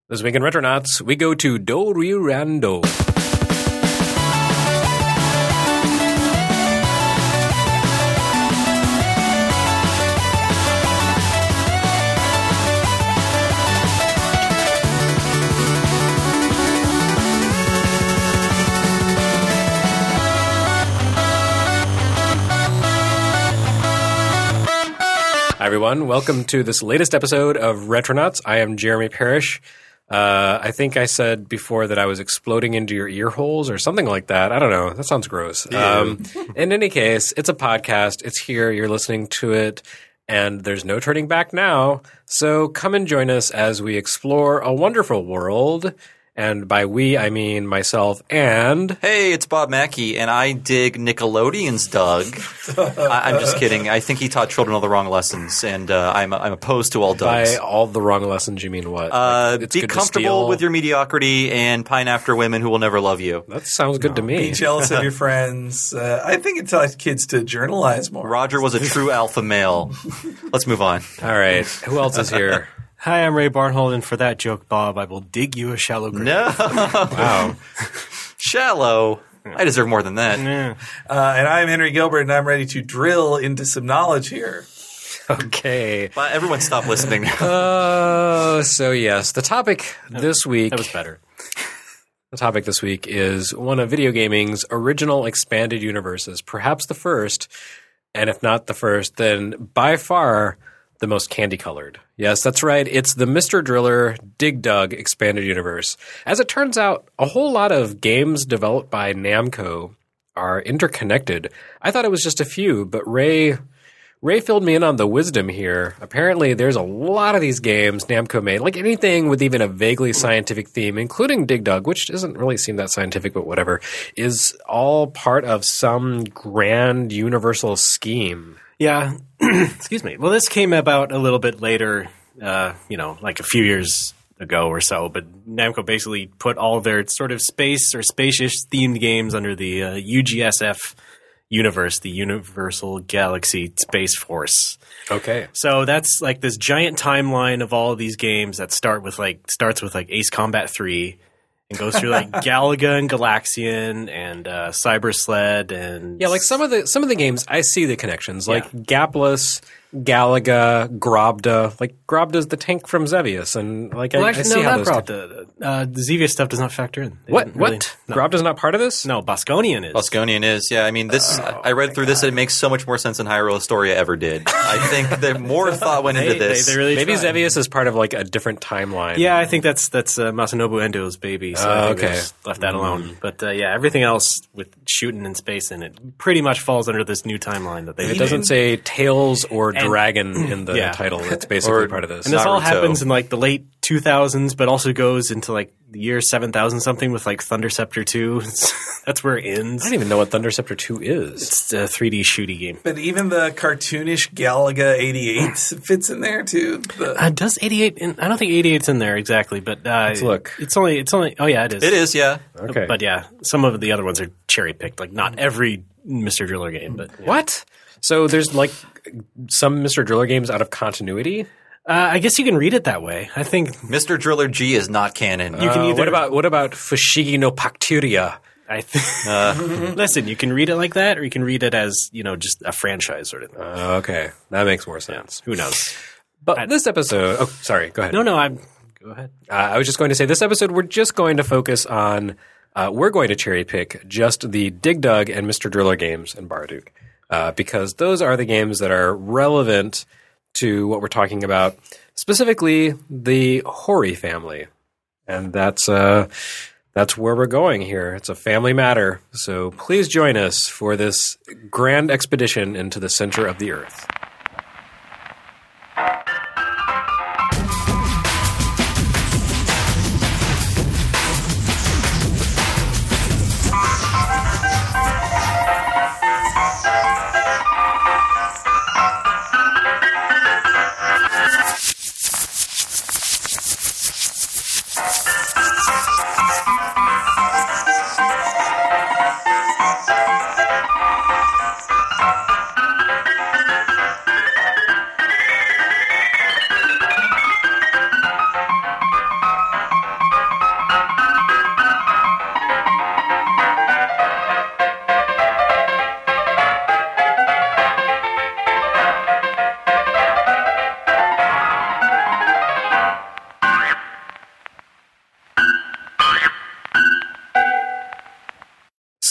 This week in Retronauts, we go to Doryrando. Hi, everyone. Welcome to this latest episode of Retronauts. I am Jeremy Parrish. I think I said before that I was exploding into your ear holes or something like that. I don't know. That sounds gross. In any case, it's a podcast. It's here. You're listening to it. And there's no turning back now. So come and join us as we explore a wonderful world. And by we, I mean myself and... Hey, it's Bob Mackey, and I dig Nickelodeon's Doug. I'm just kidding. I think he taught children all the wrong lessons, and I'm opposed to all Dougs. By all the wrong lessons, you mean what? Like, be comfortable with your mediocrity and pine after women who will never love you. That sounds good to me. Be jealous of your friends. I think it tells kids to journalize more. Roger was a true alpha male. Let's move on. All right. Who else is here? Hi, I'm Ray Barnhold, and for that joke, Bob, I will dig you a shallow grave. No. Wow. Shallow. I deserve more than that. Yeah. And I'm Henry Gilbert, and I'm ready to drill into some knowledge here. Okay. But everyone stop listening now. So yes, the topic this week... That was better. The topic this week is one of video gaming's original expanded universes, perhaps the first, and if not the first, then by far the most candy-colored. Yes, that's right. It's the Mr. Driller Dig Dug expanded universe. As it turns out, a whole lot of games developed by Namco are interconnected. I thought it was just a few, but Ray filled me in on the wisdom here. Apparently, there's a lot of these games Namco made, like anything with even a vaguely scientific theme, including Dig Dug, which doesn't really seem that scientific, but whatever, is all part of some grand universal scheme. Yeah. Excuse me. Well, this came about a little bit later, like a few years ago or so, but Namco basically put all their sort of space or spacious themed games under the UGSF universe, the Universal Galaxy Space Force. Okay. So that's like this giant timeline of all of these games that starts with Ace Combat 3 and goes through like Galaga and Galaxian and Cyber Sled and yeah, like some of the games I see the connections, like Gapless, Galaga, Grobda. Like Grobda's the tank from Xevious, and like I see how those. The Xevious stuff does not factor in. They What? didn't really- No. Grobda's not part of this? No, Bosconian is. Bosconian is, yeah. I mean, this. I read through this, and it makes so much more sense than Hyrule Historia ever did. I think that more thought went into this. They really Maybe tried. Xevious is part of like a different timeline. Yeah, I think that's Masanobu Endo's baby. So I think they okay. just left that alone. But yeah, everything else with shooting in space in it pretty much falls under this new timeline that they. It doesn't say Tails or Dragon in the yeah. title. It's basically part of this. And this all Naruto. happens in like the late 2000s, but also goes into like the year 7000 something with like Thunder Scepter 2. That's where it ends. I don't even know what Thunder Scepter 2 is. It's a 3D shooty game. But even the cartoonish Galaga 88 fits in there, too. Does 88? I don't think 88's in there exactly, but Let's look. It's only. Oh yeah, it is. It is, yeah. Okay. But yeah, some of the other ones are cherry picked. Like not every Mr. Driller game, but yeah. What? So there's like some Mr. Driller games out of continuity? I guess you can read it that way. I think Mr. Driller G is not canon. you can either. What about Fushigi no Bacteria? Listen, you can read it like that, or you can read it as just a franchise sort of thing. Okay, that makes more sense. Who knows? But this episode, oh, sorry, go ahead. No, go ahead. I was just going to say this episode, we're just going to focus on, we're going to cherry pick just the Dig Dug and Mr. Driller games in Barduk, because those are the games that are relevant to what we're talking about, specifically the Hori family. And that's where we're going here. It's a family matter. So please join us for this grand expedition into the center of the earth.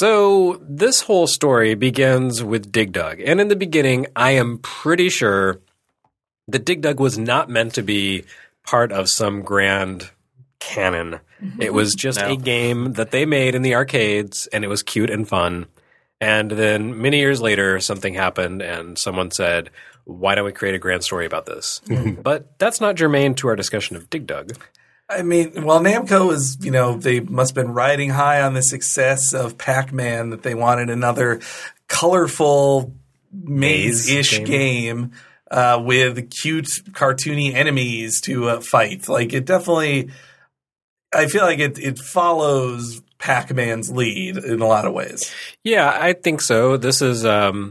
So this whole story begins with Dig Dug. And in the beginning, I am pretty sure that Dig Dug was not meant to be part of some grand canon. It was just a game that they made in the arcades, and it was cute and fun. And then many years later, something happened, and someone said, why don't we create a grand story about this? But that's not germane to our discussion of Dig Dug. I mean, well, Namco is, they must have been riding high on the success of Pac-Man that they wanted another colorful maze-ish game with cute, cartoony enemies to fight. Like, it definitely – I feel like it follows Pac-Man's lead in a lot of ways. Yeah, I think so. This is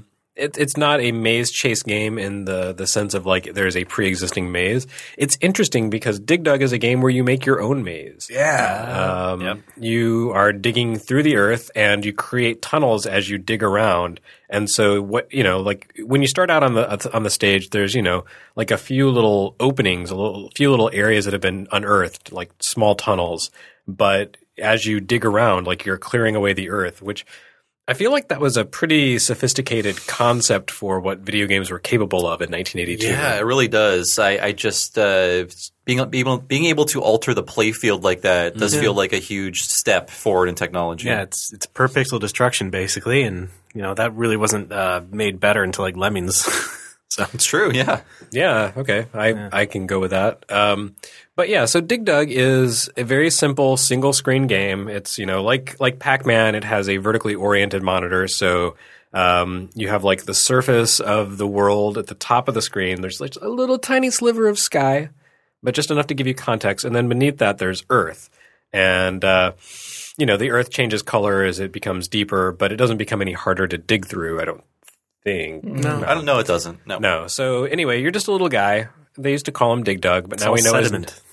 it's not a maze chase game in the sense of like there's a pre-existing maze. It's interesting because Dig Dug is a game where you make your own maze. Yeah. You are digging through the earth and you create tunnels as you dig around. And so like when you start out on the stage, there's like a few little openings, few little areas that have been unearthed, like small tunnels. But as you dig around, like you're clearing away the earth, which I feel like that was a pretty sophisticated concept for what video games were capable of in 1982. Yeah, it really does. I just being able to alter the playfield like that does feel like a huge step forward in technology. Yeah, it's per pixel destruction basically, and that really wasn't made better until like Lemmings. So it's true. Yeah. Yeah. Okay. I can go with that. But yeah, so Dig Dug is a very simple single screen game. It's, like Pac-Man, it has a vertically oriented monitor. So, you have like the surface of the world at the top of the screen. There's like a little tiny sliver of sky, but just enough to give you context. And then beneath that, there's Earth. And, the Earth changes color as it becomes deeper, but it doesn't become any harder to dig through, I don't think. No. I don't know. It doesn't. No. So anyway, you're just a little guy. They used to call him Dig Dug, but now we know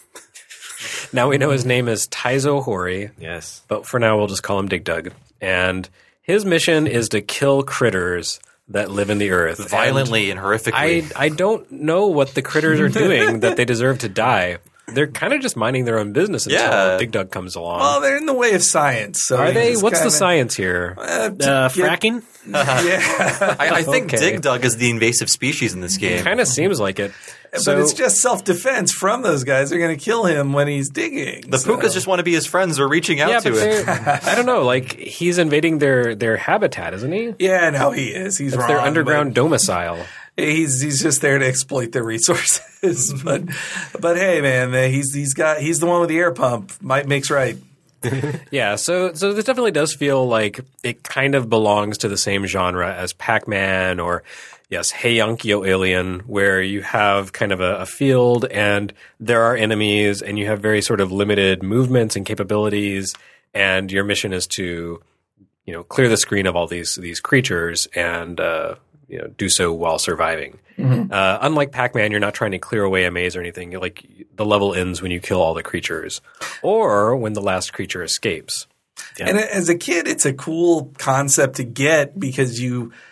his name is Taizo Hori. Yes. But for now, we'll just call him Dig Dug. And his mission is to kill critters that live in the earth. Violently and horrifically. I don't know what the critters are doing that they deserve to die. They're kind of just minding their own business until Dig Dug comes along. Well, they're in the way of science. So are they? What's the science here? Fracking? Yeah. I think Dig Dug is the invasive species in this game. It kind of seems like it. But it's just self-defense from those guys. They're going to kill him when he's digging. The Pukas just want to be his friends or reaching out to him. I don't know. Like, he's invading their habitat, isn't he? Yeah, no, he is. He's It's wrong. their underground domicile. He's just there to exploit their resources. but hey, man, he's the one with the air pump. Might makes right. Yeah, so this definitely does feel like it kind of belongs to the same genre as Pac-Man or, yes, Hey Yankee Alien, where you have kind of a field and there are enemies and you have very sort of limited movements and capabilities, and your mission is to, clear the screen of all these creatures and do so while surviving. Mm-hmm. Unlike Pac-Man, you're not trying to clear away a maze or anything. Like the level ends when you kill all the creatures, or when the last creature escapes. Yeah. And as a kid, it's a cool concept to get because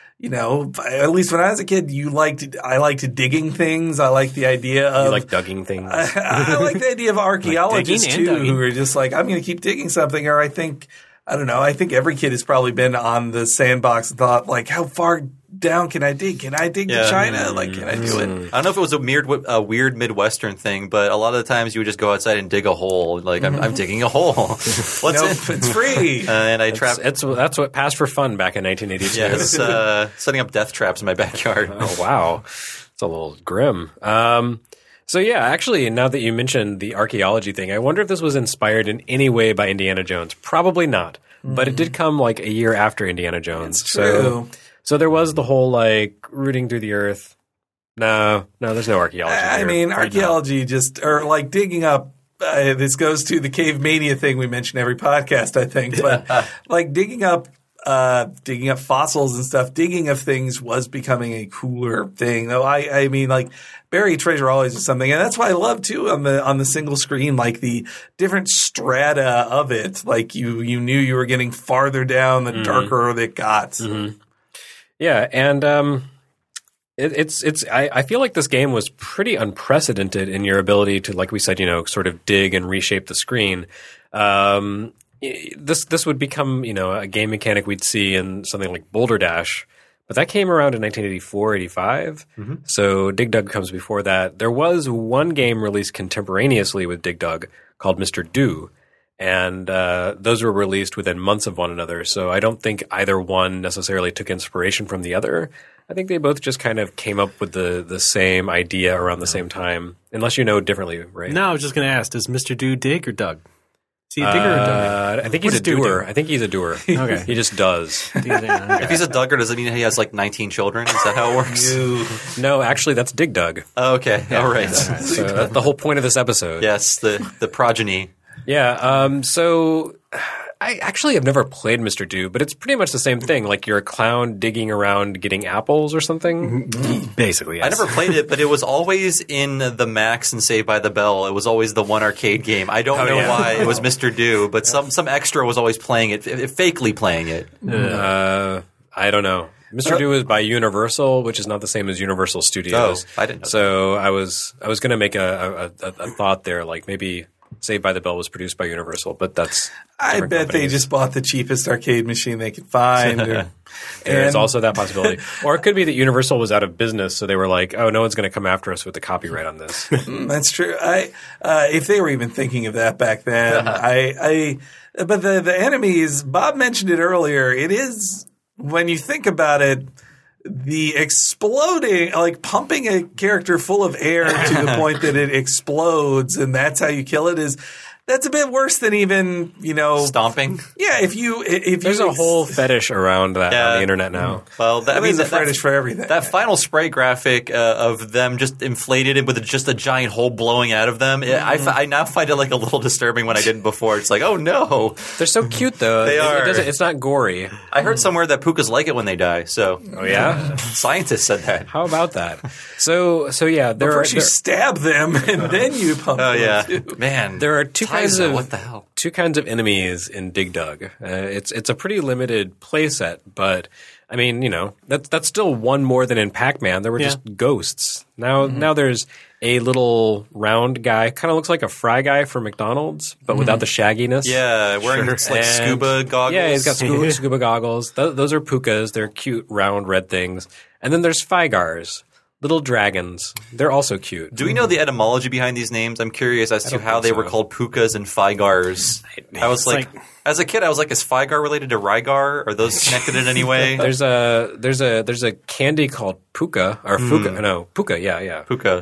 at least when I was a kid, I liked digging things. I liked the idea of – You like dugging things? I like the idea of archaeologists too who are just like, I'm going to keep digging something. Or I think every kid has probably been on the sandbox and thought like, how far down can I dig? Can I dig to China? Like, can I do it? I don't know if it was a weird Midwestern thing, but a lot of the times you would just go outside and dig a hole. Like, I'm digging a hole. What's it? It's free. And I trapped. That's what passed for fun back in 1982. Yes, setting up death traps in my backyard. Oh, wow. It's a little grim. So yeah, actually, now that you mentioned the archaeology thing, I wonder if this was inspired in any way by Indiana Jones. Probably not, but it did come like a year after Indiana Jones. It's true. So there was the whole like rooting through the earth. No, there's no archaeology. I mean, archaeology or like digging up. This goes to the cave mania thing we mention every podcast, I think. But like digging up fossils and stuff, digging of things was becoming a cooler thing. Though I mean, like buried treasure always is something, and that's why I love too on the single screen, like the different strata of it. Like you knew you were getting farther down the darker it got. So. Mm-hmm. Yeah, and I feel like this game was pretty unprecedented in your ability to, like we said, sort of dig and reshape the screen. this would become, a game mechanic we'd see in something like Boulder Dash, but that came around in 1984, 85. So Dig Dug comes before that. There was one game released contemporaneously with Dig Dug called Mr. Do, and those were released within months of one another. So I don't think either one necessarily took inspiration from the other. I think they both just kind of came up with the same idea around the same time, unless you know differently, right? No, I was just going to ask, does Mr. Do dig or Doug? Is he a digger or a Doug? I think he's a doer. I think he's a doer. Okay. He just does. If he's a Duggar, does it mean he has like 19 children? Is that how it works? No, actually, that's Dig Dug. Oh, okay. All right. So that's the whole point of this episode. Yes, the progeny. Yeah. So I actually have never played Mr. Do, but it's pretty much the same thing. Like you're a clown digging around getting apples or something. Basically, yes. I never played it, but it was always in the Max and Saved by the Bell. It was always the one arcade game. I don't know why it was Mr. Do, but some extra was always playing it, fakely playing it. I don't know. Mr. Do is by Universal, which is not the same as Universal Studios. Oh, I didn't know So I was going to make a thought there, like maybe Saved by the Bell was produced by Universal, but that's I bet they just bought the cheapest arcade machine they could find. There's also that possibility. Or it could be that Universal was out of business, so they were like, oh, no one's going to come after us with the copyright on this. That's true. If they were even thinking of that back then, but the enemies, Bob mentioned it earlier, it is, when you think about it, the exploding, like pumping a character full of air to the point that it explodes, and that's how you kill it, that's a bit worse than even, stomping. Yeah, if There's a whole fetish around that on the internet now. Well, there's a fetish for everything. That final spray graphic of them just inflated with just a giant hole blowing out of them, I now find it like a little disturbing when I didn't before. It's like, oh no. They're so cute, though. They are. It's not gory. I heard somewhere that pukas like it when they die. So, oh yeah, scientists said that. How about that? So yeah, first you stab them and then you pump them. Oh yeah, too. man. There are two kinds of what the hell? Two kinds of enemies in Dig Dug. It's a pretty limited play set, but I mean, that's still one more than in Pac-Man. There were just ghosts. Now there's a little round guy, kind of looks like a Fry Guy from McDonald's, but without the shagginess. Yeah, wearing like scuba goggles. Yeah, he's got scuba goggles. Those are pukas. They're cute, round, red things. And then there's Figars. Little dragons. They're also cute. Do we know the etymology behind these names? I'm curious as to how they were called pukas and Figars. I was like, as a kid, I was like, is Figar related to Rygar? Are those connected in any way? There's a candy called Puka or Fuka. No, Puka. Yeah. Puka.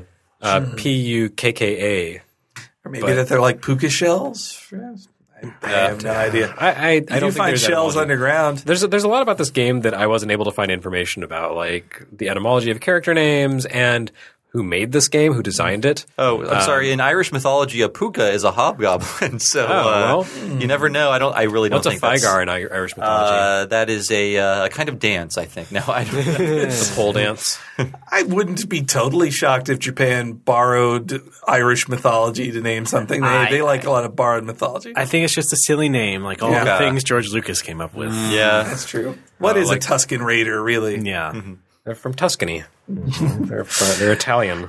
Pukka. Or maybe that they're like puka shells. I have no idea. I don't think find there's shells etymology. underground. There's a lot about this game that I wasn't able to find information about, like the etymology of character names and who made this game, who designed it. Oh, I'm sorry. In Irish mythology, a puka is a hobgoblin. So you never know. I really don't think what's a Figar in Irish mythology? That is a kind of dance, I think. No, I don't know. The pole dance. I wouldn't be totally shocked if Japan borrowed Irish mythology to name something. They like a lot of borrowed mythology. I think it's just a silly name, like all the things George Lucas came up with. Yeah, that's true. What is a Tuscan Raider, really? Yeah. They're from Tuscany. They're Italian.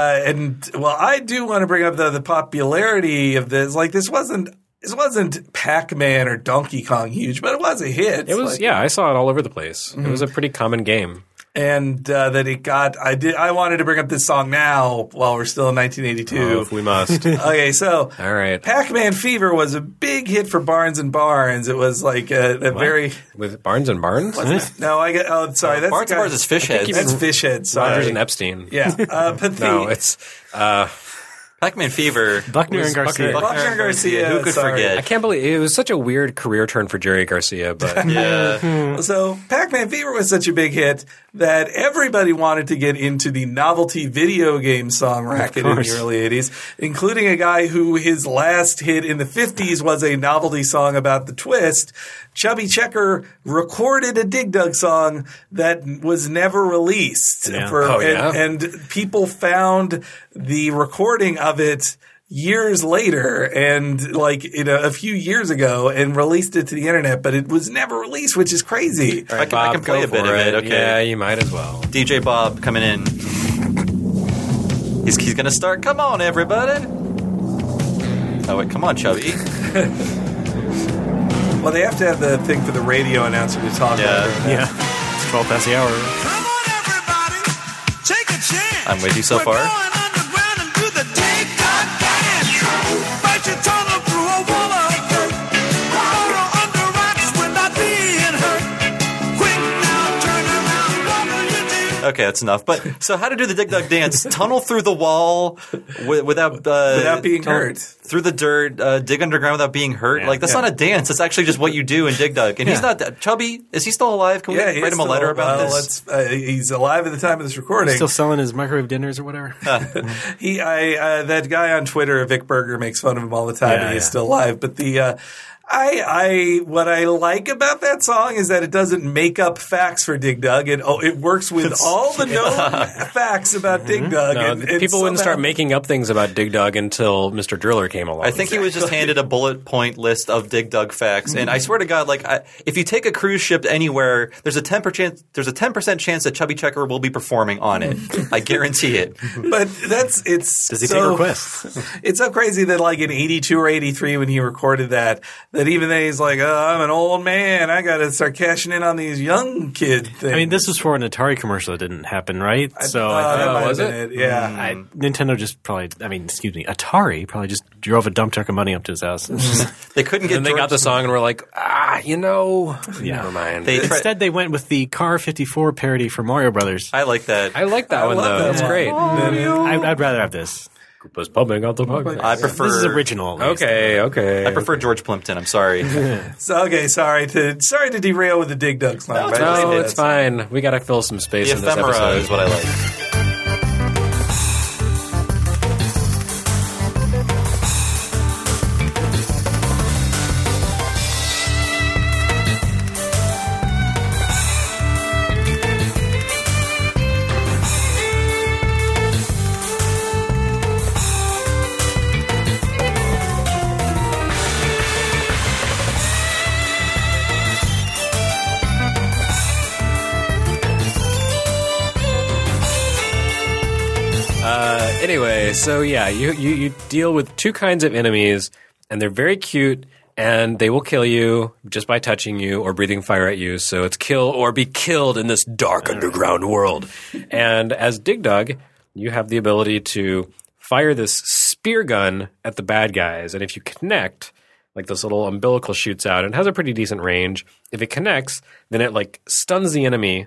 I do want to bring up the popularity of this. Like, this wasn't Pac-Man or Donkey Kong huge, but it was a hit. It was, I saw it all over the place. It was a pretty common game. And that it got, I wanted to bring up this song now while we're still in 1982. Oh, if we must. Okay, so all right. Pac-Man Fever was a big hit for Barnes and Barnes. It was like a very with Barnes and Barnes. No, sorry. That's Barnes and Barnes is Fish Heads. That's Fish Heads. Sorry, Rogers and Epstein. Yeah, but no, it's. Pac-Man Fever. Buckner and Garcia. Buckner and Garcia. Who could forget? I can't believe it was such a weird career turn for Jerry Garcia, but yeah. So Pac-Man Fever was such a big hit that everybody wanted to get into the novelty video game song racket in the early 80s, including a guy who his last hit in the 50s was a novelty song about the twist. Chubby Checker recorded a Dig Dug song that was never released. Yeah. And people found the recording of it years later and a few years ago and released it to the internet, but it was never released, which is crazy. All right, I can play a bit of it. Okay. Yeah, you might as well. DJ Bob coming in. He's going to start. Come on, everybody. Oh, wait. Come on, Chubby. Well, they have to have the thing for the radio announcer to talk over. Yeah. It's 12 past the hour. Come on, everybody, take a chance. I'm with you so We're far. going underground and do the dig-dug dance. Bite your tunnel through a wall of dirt. Burrow under rocks without being hurt. Quick now, turn around, what will you do? Okay, that's enough. But so how to do the dig dug dance? Tunnel through the wall without being hurt. Through the dirt, dig underground without being hurt. Yeah. Like that's not a dance. That's actually just what you do in Dig Dug. And he's not that Chubby. Is he still alive? Can we write him a letter about this? He's alive at the time of this recording. Still selling his microwave dinners or whatever. That guy on Twitter, Vic Berger, makes fun of him all the time, and he's still alive. But what I like about that song is that it doesn't make up facts for Dig Dug. It works with all the known facts about Dig Dug. No, and people wouldn't somehow- start making up things about Dig Dug until Mr. Driller came along. I think he was just handed a bullet point list of Dig Dug facts, and I swear to God, if you take a cruise ship anywhere, there's a 10% chance that Chubby Checker will be performing on it. I guarantee it. But does he take requests? It's so crazy that in 82 or 83 when he recorded that even then he's like, I'm an old man. I got to start cashing in on these young kid things. I mean, this was for an Atari commercial that didn't happen, right? Was it? Yeah. Nintendo just Atari probably just drove a dump truck of money up to his house. They couldn't get. And they got the song and were like, never mind. Instead, they went with the Car 54 parody for Mario Brothers. I like that. I like that one love though. that It's one. great. I'd rather have this. Koopa's pumping out the pumping. I prefer. This is original. At least. Okay. I prefer George Plimpton. I'm sorry. Sorry to derail with the Dig Dug song. No, but no, I No, think it's that's- fine. We got to fill some space The in this ephemera episode. is what I like. Anyway, so yeah, you deal with two kinds of enemies, and they're very cute, and they will kill you just by touching you or breathing fire at you. So it's kill or be killed in this dark underground world. And as Dig Dug, you have the ability to fire this spear gun at the bad guys, and if you connect, like this little umbilical shoots out and has a pretty decent range. If it connects, then it stuns the enemy.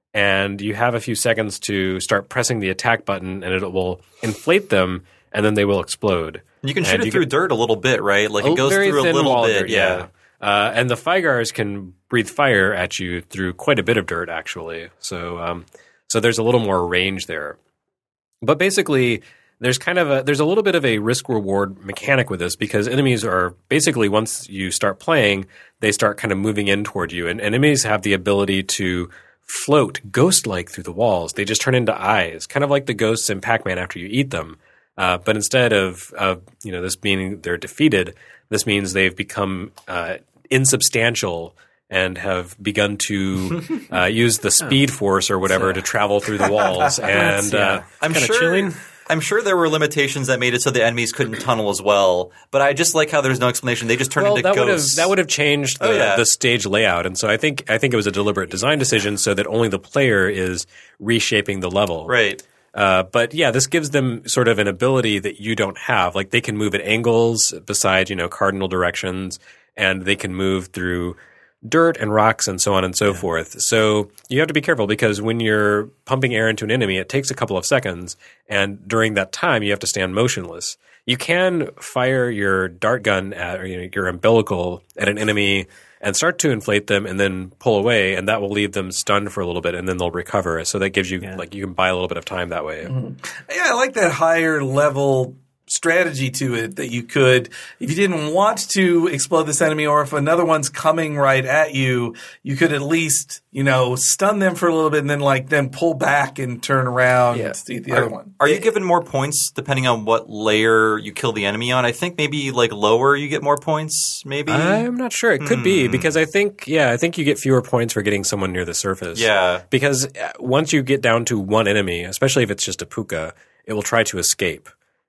And you have a few seconds to start pressing the attack button, and it will inflate them, and then they will explode. You can shoot it through dirt a little bit, right? Like it goes very through a thin little wall of bit. dirt, Yeah. And the Figars can breathe fire at you through quite a bit of dirt, actually. So there's a little more range there. But basically, there's a little bit of a risk reward mechanic with this, because enemies are basically, once you start playing, they start kind of moving in toward you, and enemies have the ability to float ghost-like through the walls. They just turn into eyes, kind of like the ghosts in Pac-Man after you eat them. But instead of this meaning they're defeated, this means they've become insubstantial and have begun to use the speed force or whatever to travel through the walls. And I'm kinda sure. chilling. I'm sure there were limitations that made it so the enemies couldn't tunnel as well. But I just like how there's no explanation. They just turn into ghosts. That would have changed the stage layout, and so I think it was a deliberate design decision so that only the player is reshaping the level. Right. But yeah, this gives them sort of an ability that you don't have. Like they can move at angles besides cardinal directions, and they can move through dirt and rocks and so on and so forth. So you have to be careful, because when you're pumping air into an enemy, it takes a couple of seconds, and during that time you have to stand motionless. You can fire your dart gun at, or your umbilical at an enemy and start to inflate them and then pull away, and that will leave them stunned for a little bit, and then they'll recover. So that gives you you can buy a little bit of time that way. Mm-hmm. Yeah, I like that higher level strategy to it, that you could, if you didn't want to explode this enemy, or if another one's coming right at you, you could at least, stun them for a little bit and then pull back and turn around to eat the other one. Are you given more points depending on what layer you kill the enemy on? I think maybe lower you get more points, maybe? I'm not sure. It could be, because I think you get fewer points for getting someone near the surface. Yeah. Because once you get down to one enemy, especially if it's just a puka, it will try to escape.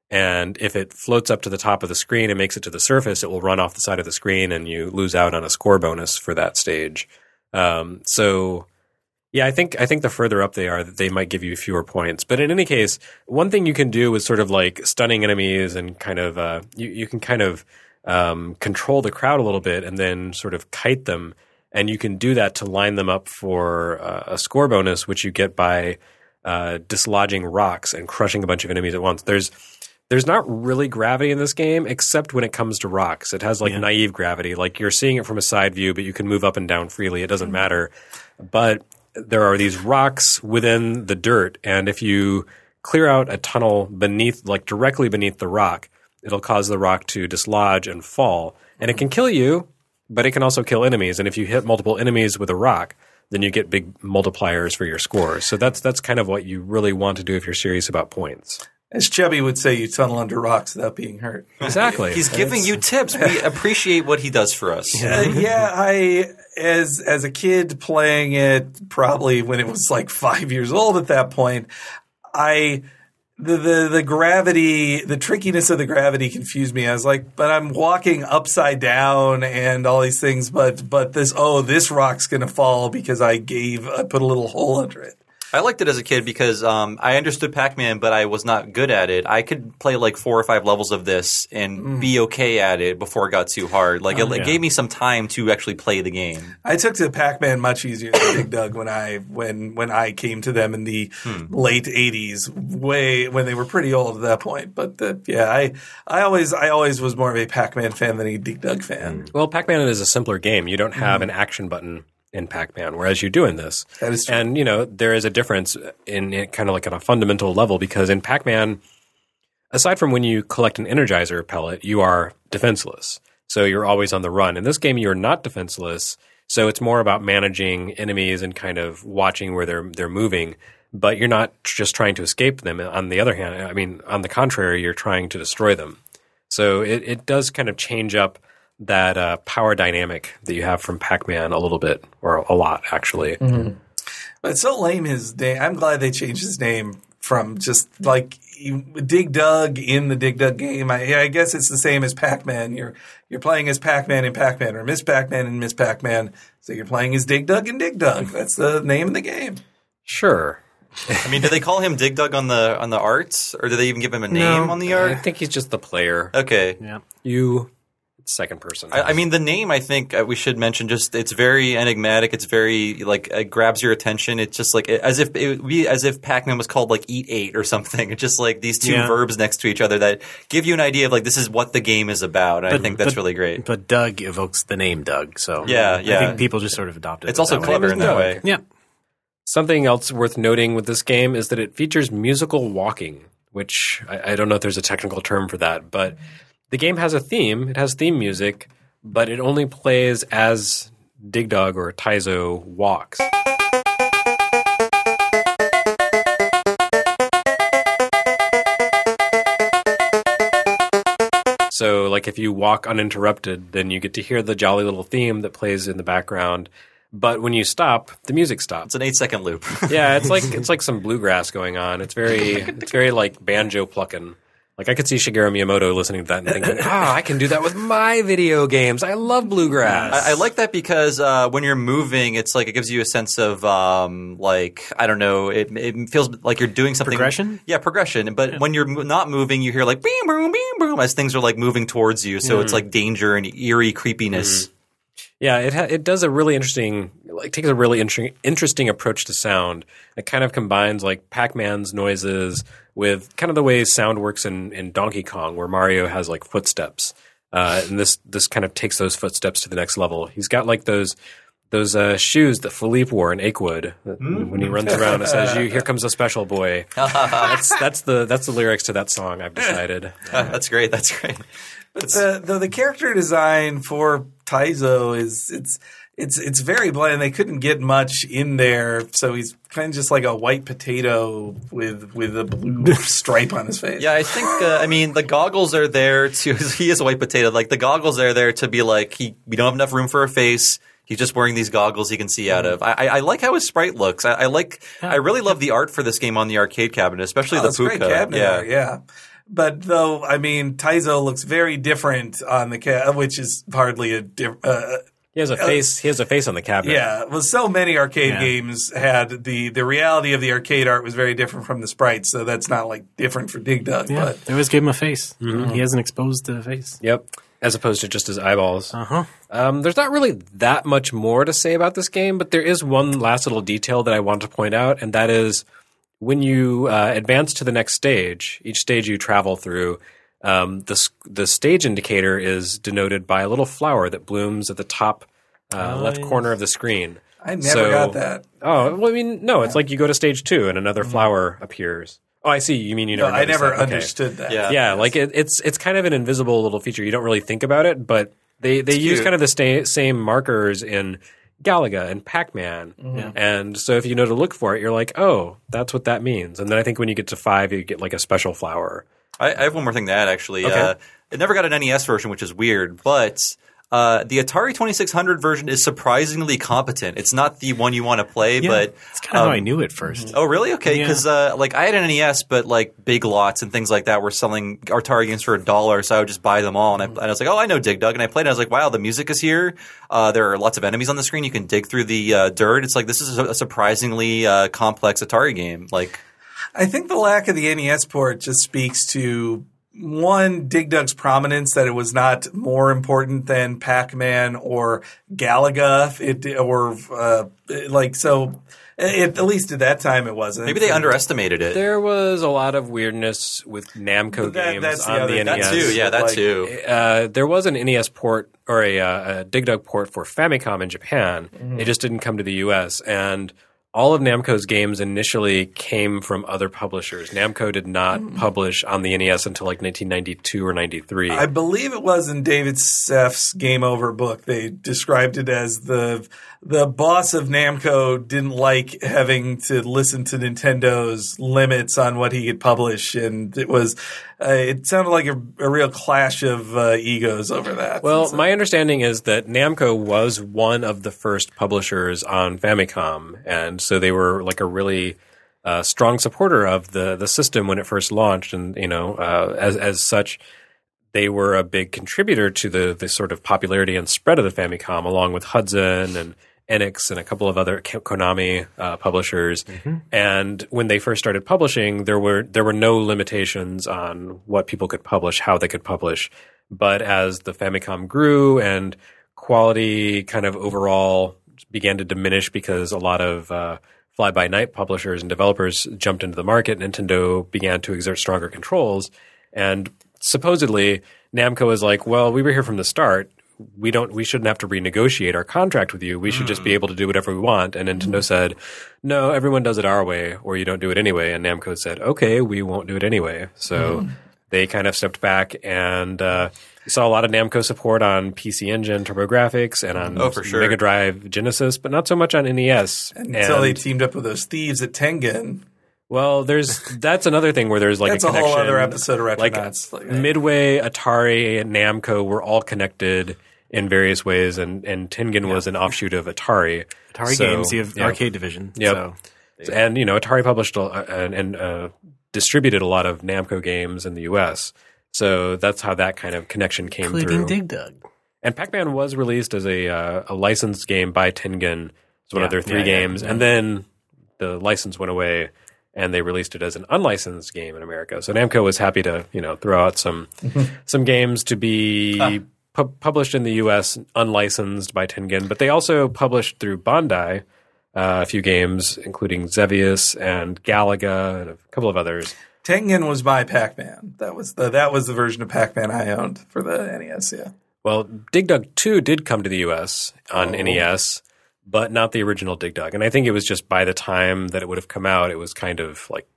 And if it floats up to the top of the screen and makes it to the surface, it will run off the side of the screen and you lose out on a score bonus for that stage. So yeah, I think the further up they are, that they might give you fewer points. But in any case, one thing you can do is sort of like stunning enemies and kind of you can kind of control the crowd a little bit and then sort of kite them. And you can do that to line them up for a score bonus, which you get by dislodging rocks and crushing a bunch of enemies at once. There's not really gravity in this game, except when it comes to rocks. It has like naive gravity. Like you're seeing it from a side view, but you can move up and down freely. It doesn't matter. But there are these rocks within the dirt, and if you clear out a tunnel beneath, like directly beneath the rock, it'll cause the rock to dislodge and fall. And it can kill you, but it can also kill enemies. And if you hit multiple enemies with a rock, then you get big multipliers for your scores. So that's kind of what you really want to do if you're serious about points. As Chubby would say, you tunnel under rocks without being hurt. Exactly. He's giving you tips. We appreciate what he does for us. I as a kid playing it, probably when it was like 5 years old at that point, the gravity, the trickiness of the gravity confused me. I was like, but I'm walking upside down and all these things, but this rock's going to fall because I put a little hole under it. I liked it as a kid because I understood Pac-Man, but I was not good at it. I could play like 4 or 5 levels of this and be okay at it before it got too hard. Like it gave me some time to actually play the game. I took to Pac-Man much easier than Dig Dug when I came to them in the late 80s, when they were pretty old at that point. But I always was more of a Pac-Man fan than a Dig Dug fan. Well, Pac-Man is a simpler game. You don't have an action button in Pac-Man, whereas you do in this. That is true. And, there is a difference in it kind of like on a fundamental level, because in Pac-Man, aside from when you collect an Energizer pellet, you are defenseless. So you're always on the run. In this game, you're not defenseless, so it's more about managing enemies and kind of watching where they're moving, but you're not just trying to escape them. On the other hand, on the contrary, you're trying to destroy them. So it does kind of change up that power dynamic that you have from Pac-Man a little bit, or a lot, actually. Mm-hmm. But it's so lame, his name. I'm glad they changed his name from just like Dig Dug in the Dig Dug game. I guess it's the same as Pac-Man. You're playing as Pac-Man in Pac-Man, or Miss Pac-Man in Miss Pac-Man. So you're playing as Dig Dug in Dig Dug. That's the name of the game. Sure. Do they call him Dig Dug on the arts, or do they even give him a name on the art? I think he's just the player. Okay. Yeah. Second person. The name, I think we should mention, just it's very enigmatic. It's very it grabs your attention. It's just like as if Pac-Man was called like Eat 8 or something. It's just like these two verbs next to each other that give you an idea of like this is what the game is about. And I think that's really great. But Doug evokes the name Doug, so I think people just sort of adopted it. It's also clever in that way. Yeah. Something else worth noting with this game is that it features musical walking, which I don't know if there's a technical term for that, but the game has a theme. It has theme music, but it only plays as Dig Dug or Taizo walks. So, like, if you walk uninterrupted, then you get to hear the jolly little theme that plays in the background. But when you stop, the music stops. It's an 8-second loop. Yeah, it's like some bluegrass going on. It's very like banjo plucking. Like, I could see Shigeru Miyamoto listening to that and thinking, I can do that with my video games. I love bluegrass. I like that because when you're moving, it's like it gives you a sense of I don't know, it feels like you're doing something. Progression? Yeah, progression. But when you're not moving, you hear like beam, boom, beam, boom as things are like moving towards you. So it's like danger and eerie creepiness. Mm-hmm. Yeah, it does a really interesting, takes a really interesting approach to sound. It kind of combines like Pac-Man's noises with kind of the way sound works in Donkey Kong, where Mario has like footsteps, and this kind of takes those footsteps to the next level. He's got like those shoes that Philippe wore in Achewood when he runs around and says, "Here comes a special boy." That's the lyrics to that song. I've decided. That's great. That's great. But the character design for Taizo it's very bland. They couldn't get much in there, so he's kind of just like a white potato with a blue stripe on his face. Yeah, I think the goggles are there to. He is a white potato. Like the goggles are there to be like we don't have enough room for a face. He's just wearing these goggles he can see out of. I like how his sprite looks. I really love the art for this game on the arcade cabinet, especially the Puka. Great cabinet art, yeah. But though, I mean, Taizo looks very different on the which is hardly a different. He has a face. He has a face on the cabinet. Yeah, well, so many arcade games had the reality of the arcade art was very different from the sprites, so that's not like different for Dig Dug. Yeah, But they always gave him a face. He hasn't exposed the face. Yep. As opposed to just his eyeballs. There's not really that much more to say about this game, but there is one last little detail that I want to point out, and that is when you advance to the next stage, each stage you travel through, the stage indicator is denoted by a little flower that blooms at the top left corner of the screen. I never got that. Oh, well, I mean, no, it's like you go to stage 2 and another flower appears. Oh, I see. You mean you never I never noticed that. Okay. understood that. Yeah. Like it's kind of an invisible little feature. You don't really think about it, but they use cute. kind of the same markers in Galaga and Pac-Man. And so if you know to look for it, you're like, oh, that's what that means. And then I think when you get to 5, you get like a special flower. I have one more thing to add, actually. Okay. It never got an NES version, which is weird, but the Atari 2600 version is surprisingly competent. It's not the one you want to play, but That's kind of how I knew it first. Oh, really? Okay, because like I had an NES, but like Big Lots and things like that were selling Atari games for $1, so I would just buy them all. And I was like, oh, I know Dig Dug, and I played it. I was like, wow, the music is here. There are lots of enemies on the screen. You can dig through the dirt. It's like this is a surprisingly complex Atari game. Like, I think the lack of the NES port just speaks to one, Dig Dug's prominence, that it was not more important than Pac-Man or Galaga, at least at that time it wasn't. maybe they underestimated it. There was a lot of weirdness with Namco games that's the on other- the NES. That too, yeah, that Like, too. There was an NES port or a Dig Dug port for Famicom in Japan. It just didn't come to the US. And all of Namco's games initially came from other publishers. Namco did not publish on the NES until like 1992 or 93. I believe it was in David Seff's Game Over book. They described it as the boss of Namco didn't like having to listen to Nintendo's limits on what he could publish, and it sounded like a real clash of egos over that. Well, my understanding is that Namco was one of the first publishers on Famicom, and so they were like a really strong supporter of the system when it first launched, and as such, they were a big contributor to the sort of popularity and spread of the Famicom, along with Hudson and Enix and a couple of other Konami publishers. And when they first started publishing, there were no limitations on what people could publish, how they could publish. But as the Famicom grew and quality kind of overall began to diminish because a lot of fly-by-night publishers and developers jumped into the market, Nintendo began to exert stronger controls. And supposedly, Namco was like, well, we were here from the start. We shouldn't have to renegotiate our contract with you. We should just be able to do whatever we want. And Nintendo said, no, everyone does it our way, or you don't do it anyway. And Namco said, okay, we won't do it anyway. So they kind of stepped back, and you saw a lot of Namco support on PC Engine, TurboGrafx, and on for sure. Mega Drive, Genesis, but not so much on NES. until they teamed up with those thieves at Tengen. Well, that's another thing where there's like That's a a connection. whole other episode of Like Retronauts. Midway, Atari, and Namco were all connected in various ways, and Tengen was an offshoot of Atari. Atari Games, the arcade division. Yep. So. And Atari published and distributed a lot of Namco games in the U.S. So that's how that kind of connection came Including through. Dig Dug. And Pac-Man was released as a licensed game by Tengen. It's one of their 3 games, and then the license went away, and they released it as an unlicensed game in America. So Namco was happy to throw out some games to be published in the U.S. unlicensed by Tengen, but they also published through Bandai a few games, including Xevious and Galaga and a couple of others. Tengen was my Pac-Man. That was the version of Pac-Man I owned for the NES. Yeah. Well, Dig Dug 2 did come to the U.S. on NES, but not the original Dig Dug. And I think it was just by the time that it would have come out, it was kind of like,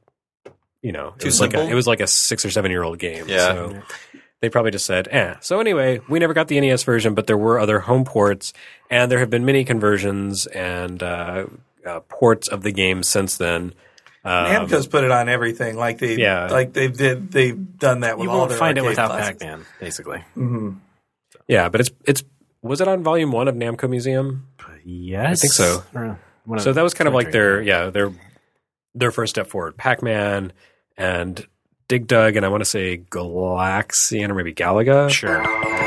Too simple? it was like a 6 or 7 year old game. Yeah. So they probably just said, eh. So anyway, we never got the NES version, but there were other home ports, and there have been many conversions and ports of the game since then. Namco's put it on everything. Like they've done that with You all won't their find it arcade without classics. Pac-Man, basically. Yeah, but it's was it on Volume 1 of Namco Museum? Yes. I think so. Or So that was kind of like their first step forward. Pac-Man and Dig Dug, and I want to say Galaxian or maybe Galaga. Sure.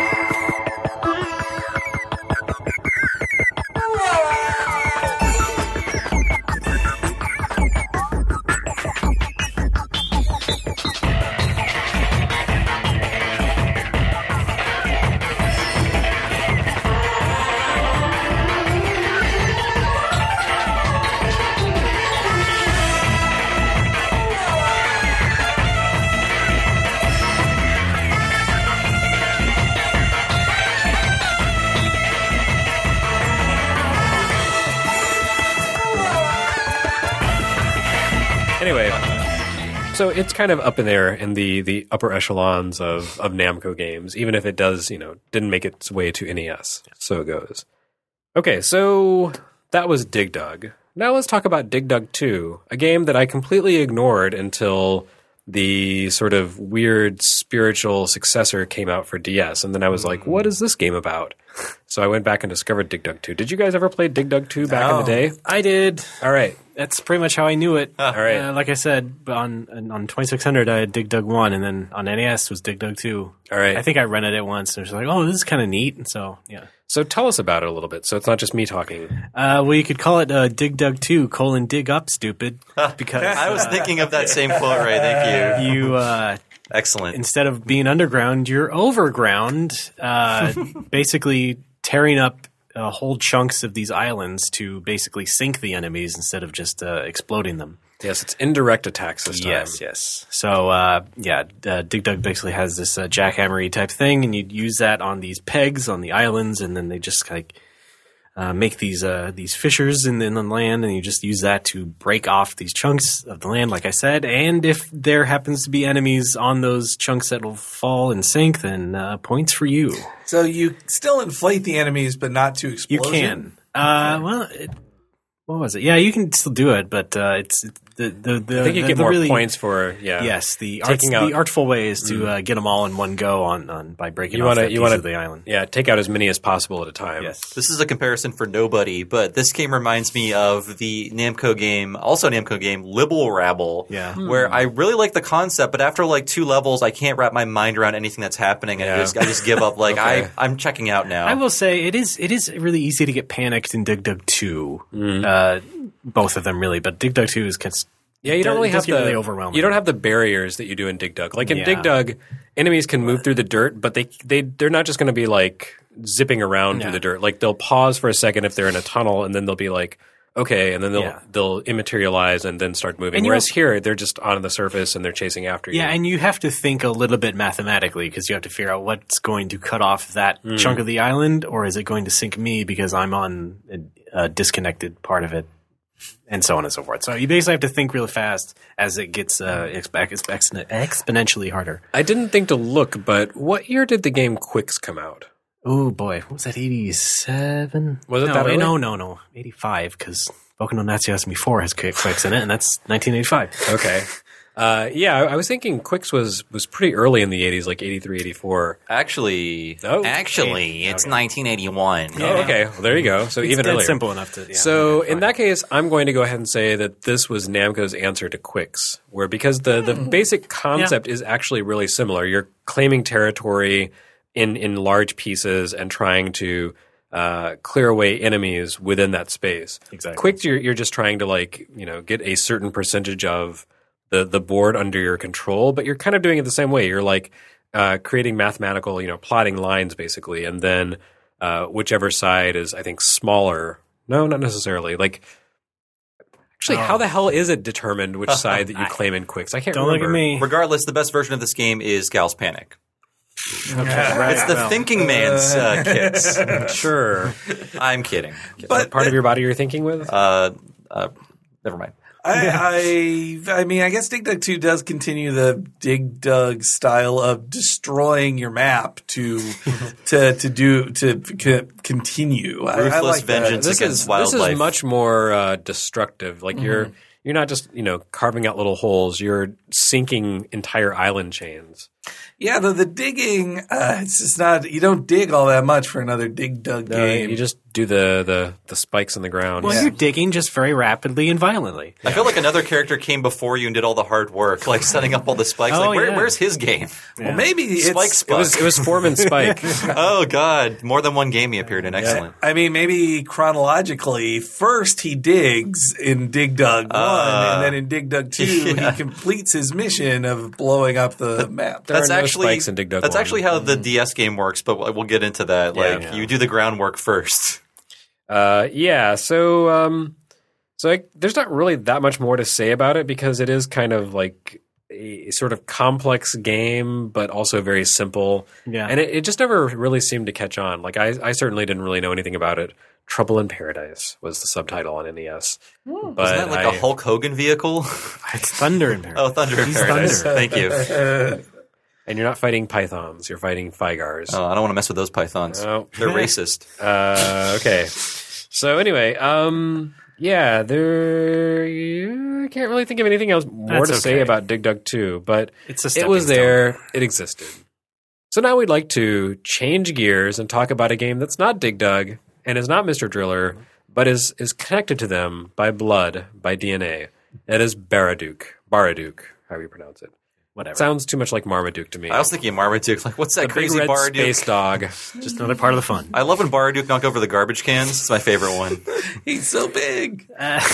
Anyway, so it's kind of up in there in the upper echelons of Namco games, even if it does, didn't make its way to NES. So it goes. Okay, so that was Dig Dug. Now let's talk about Dig Dug 2, a game that I completely ignored until the sort of weird spiritual successor came out for DS. And then I was like, what is this game about? So I went back and discovered Dig Dug 2. Did you guys ever play Dig Dug 2 back in the day? I did. All right. That's pretty much how I knew it. All right. Like I said, on 2600, I had Dig Dug 1, and then on NES was Dig Dug 2. All right. I think I rented it once, and it was like, oh, this is kind of neat. And so, yeah. So tell us about it a little bit, so it's not just me talking. Well, you could call it Dig Dug 2, Dig Up, stupid. Because I was thinking of that same quote, right? Thank you. you... Excellent. Instead of being underground, you're overground, basically tearing up whole chunks of these islands to basically sink the enemies instead of just exploding them. Yes, it's indirect attacks this time. Yes. So, Dig Dug basically has this jackhammery type thing, and you'd use that on these pegs on the islands, and then they just make these fissures in the land, and you just use that to break off these chunks of the land, like I said. And if there happens to be enemies on those chunks that will fall and sink, then points for you. So you still inflate the enemies, but not to explosion? You can. What was it? Yeah, you can still do it, but it's the I think you get more points for Yes, the artful way is to get them all in one go on by breaking off that piece of the island. Yeah, take out as many as possible at a time. Yes. This is a comparison for nobody, but this game reminds me of the Namco game, Libble Rabble, where I really like the concept, but after like 2 levels, I can't wrap my mind around anything that's happening, and I just give up. Like okay. I'm checking out now. I will say it is really easy to get panicked in Dig Dug 2. Both of them really, but Dig Dug 2 is you don't really have really overwhelming. You don't have the barriers that you do in Dig Dug. Like in Dig Dug, enemies can move through the dirt, but they're not just going to be like zipping around through the dirt. Like they'll pause for a second if they're in a tunnel, and then they'll be like, okay, and then they'll immaterialize and then start moving. And whereas here, they're just on the surface and they're chasing after you. Yeah, and you have to think a little bit mathematically because you have to figure out what's going to cut off that chunk of the island, or is it going to sink me because I'm on a disconnected part of it. And so on and so forth. So you basically have to think real fast as it gets exponentially harder. I didn't think to look, but what year did the game Quicks come out? Oh boy, what was that? 87? Was it that early? No, 85. Because Boku no Natsume 4 has Quicks in it, and that's 1985. Okay. I was thinking Quicks was pretty early in the 80s, like 83, 84. Actually, it's 1981. Oh, okay. Well, there you go. So it's even earlier. Simple enough to. Yeah, so in that case, I'm going to go ahead and say that this was Namco's answer to Quicks, where because the basic concept is actually really similar. You're claiming territory in large pieces and trying to clear away enemies within that space. Exactly. Quicks, you're just trying to get a certain percentage of the board under your control, but you're kind of doing it the same way. You're like creating mathematical, plotting lines basically, and then whichever side is, I think, smaller. No, not necessarily. How the hell is it determined which side that you claim in Quicks? I can't remember. Look at me. Regardless, the best version of this game is Gal's Panic. Okay, right. It's the thinking man's kits. Sure. I'm kidding. But part of your body you're thinking with? Never mind. I mean, I guess Dig Dug 2 does continue the Dig Dug style of destroying your map to continue. Ruthless like vengeance against wildlife. This is much more destructive. Like you're not just carving out little holes. You're sinking entire island chains. Yeah, though the digging, it's just not. You don't dig all that much for another Dig Dug game. You just do the spikes in the ground. Well, you're digging just very rapidly and violently. I feel like another character came before you and did all the hard work, like setting up all the spikes. Oh, like, yeah. where's his game? Well, maybe it's Spike. It was Foreman Spike. Oh, God. More than one game he appeared in. Excellent. I mean, maybe chronologically, first he digs in Dig Dug 1, and then in Dig Dug 2, he completes his mission of blowing up the map. There are no spikes in Dig Dug 1. That's actually how the DS game works, but we'll get into that. Like, Yeah. you do the groundwork first. So there's not really that much more to say about it because it is kind of like a sort of complex game, but also very simple. Yeah. And it just never really seemed to catch on. Like I certainly didn't really know anything about it. Trouble in Paradise was the subtitle on NES. But Isn't that like a Hulk Hogan vehicle? It's Thunder in Paradise. Oh, Thunder in He's Paradise. Thunder. Thank you. And you're not fighting pythons, you're fighting Figars. Oh, I don't want to mess with those pythons. Oh. They're racist. Okay. So anyway, yeah, I can't really think of anything else more That's to say okay. about Dig Dug 2, but It's a it stepping was stone. there, it existed. So now we'd like to change gears and talk about a game that's not Dig Dug and is not Mr. Driller, but is connected to them by blood, by DNA. That is Baraduke, however you pronounce it. Whatever. Sounds too much like Marmaduke to me. I was thinking of Marmaduke. Like, what's that The big crazy red Baraduke? space dog. Just another part of the fun. I love when Baraduke knocked over the garbage cans. It's my favorite one. He's so big.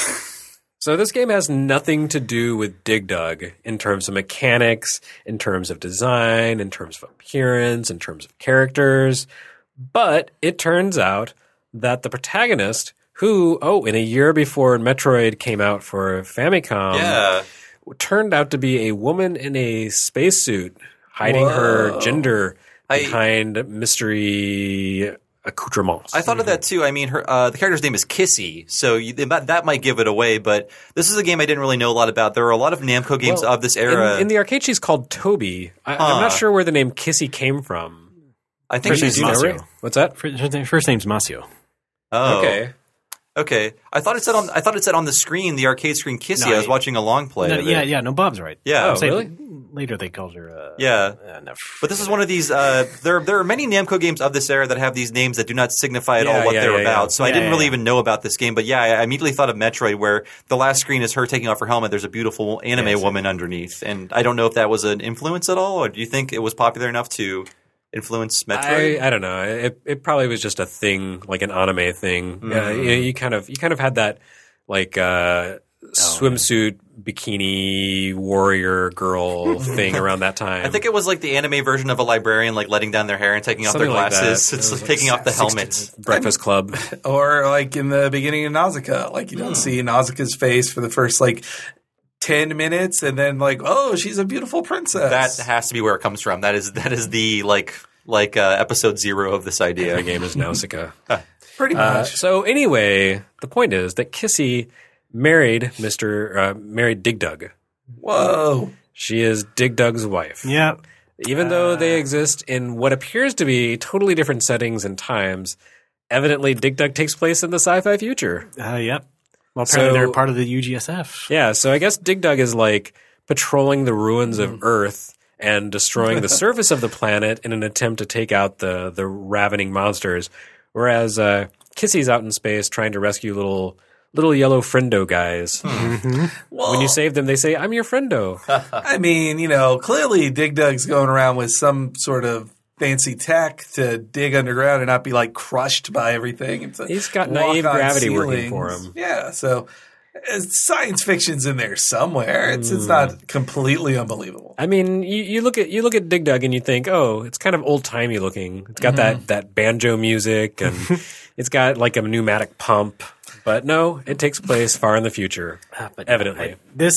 So this game has nothing to do with Dig Dug in terms of mechanics, in terms of design, in terms of appearance, in terms of characters. But it turns out that the protagonist, who, in a year before Metroid came out for Famicom, Yeah. turned out to be a woman in a spacesuit hiding her gender behind mystery accoutrements. I thought of that too. I mean, the character's name is Kissy, so that might give it away. But this is a game I didn't really know a lot about. There are a lot of Namco games of this era. In the arcade, she's called Toby. I'm not sure where the name Kissy came from. I think First she's name's Masio. What's that? First name's Masio. Oh, okay. I thought it said on the screen, the arcade screen, Kissy. No, I was watching a long play. No, of it. no, Bob's right. Yeah. I'm saying really? Later they called her. Yeah. No, But this is one of these. There are many Namco games of this era that have these names that do not signify at all what they're about. So I didn't really even know about this game. But yeah, I immediately thought of Metroid, where the last screen is her taking off her helmet. There's a beautiful anime woman underneath, and I don't know if that was an influence at all, or do you think it was popular enough to influence Metroid? I don't know. It probably was just a thing, like an anime thing. You kind of had that like swimsuit bikini warrior girl thing around that time. I think it was like the anime version of a librarian, like letting down their hair and taking off their Something like glasses. that. It's It was like taking off the 60 helmet. Breakfast Club. Or like in the beginning of Nausicaa, like you don't see Nausicaa's face for the first like 10 minutes, and then like, oh, she's a beautiful princess. That has to be where it comes from. That is the like episode 0 of this idea. The game is Nausicaa. pretty much. So anyway, the point is that Kissy married Dig Dug. Whoa. She is Dig Dug's wife. Yeah. Even though they exist in what appears to be totally different settings and times, evidently Dig Dug takes place in the sci-fi future. Yep. Well, apparently So- they're part of the UGSF. Yeah, so I guess Dig Dug is like patrolling the ruins of Earth and destroying the surface of the planet in an attempt to take out the ravening monsters, whereas Kissy's out in space trying to rescue little yellow friendo guys. Well, When you save them, they say, "I'm your friendo." I mean, clearly Dig Dug's going around with some sort of fancy tech to dig underground and not be like crushed by everything. And to He's got walk naive on gravity working ceilings. for him. Yeah, so science fiction's in there somewhere. It's not completely unbelievable. I mean, you look at Dig Dug and you think, oh, it's kind of old timey looking. It's got that banjo music and it's got like a pneumatic pump. But no, it takes place far in the future. But Evidently.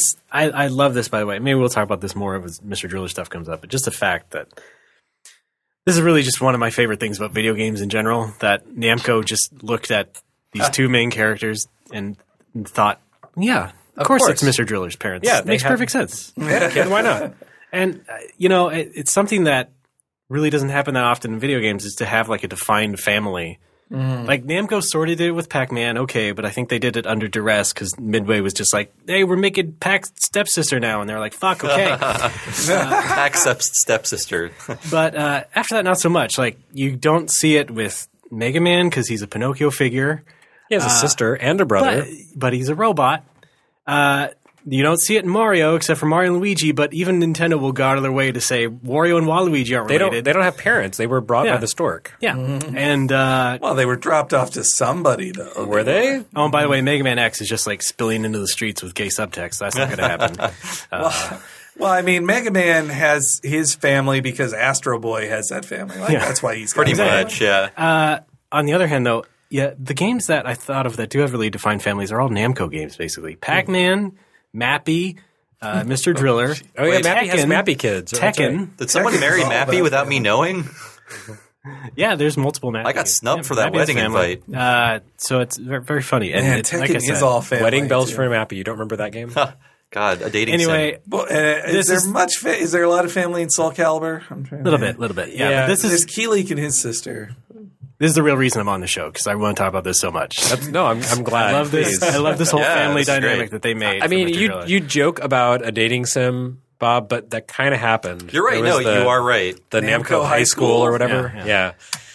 I love this, by the way. Maybe we'll talk about this more as Mr. Driller stuff comes up. But just the fact that this is really just one of my favorite things about video games in general, that Namco just looked at these two main characters and thought, yeah, of course it's Mr. Driller's parents. Yeah, It makes perfect sense. Yeah, why not? And, it's something that really doesn't happen that often in video games, is to have like a defined family Like, Namco sort of did it with Pac-Man, okay, but I think they did it under duress because Midway was just like, hey, we're making Pac's stepsister now. And they're like, fuck, okay. Pac's stepsister. But after that, not so much. Like, you don't see it with Mega Man because he's a Pinocchio figure. He has a sister and a brother. But he's a robot. You don't see it in Mario, except for Mario and Luigi, but even Nintendo will go out of their way to say Wario and Waluigi aren't related. They don't have parents. They were brought by the stork. Yeah. And, Well, they were dropped off to somebody, though. Were they? oh, and by the way, Mega Man X is just like spilling into the streets with gay subtext. That's not going to happen. Well, I mean, Mega Man has his family because Astro Boy has that family. Like, that's why he's got Pretty it. much, yeah. On the other hand, though, yeah, the games that I thought of that do have really defined families are all Namco games, basically. Pac-Man, Mappy, Mr. Driller. Oh, yeah, Wait, Mappy has Tekken. Mappy kids. That's Tekken. right. Did someone Tekken's marry all Mappy about without that. me knowing? Yeah, there's multiple Mappy. I got snubbed for that Mappy has wedding family. invite. So it's very funny. And Man, it's, Tekken like I is said, all family. Wedding bells too. for Mappy. You don't remember that game? God, a dating Anyway, sim. Well, is there is- much? Is there a lot of family in Soul Calibur? I'm trying a little bit. Yeah, Yeah. but this There's is Keelik and his sister. the real reason I'm on the show because I want to talk about this so much. No, I'm glad. I love this. Please. I love this whole Yeah, family this is dynamic great. that they made. I for mean, Mr. Driller. you joke about a dating sim, Bob, but that kind of happened. You're right. There No, was the- you are right. The Namco High School or whatever. Yeah.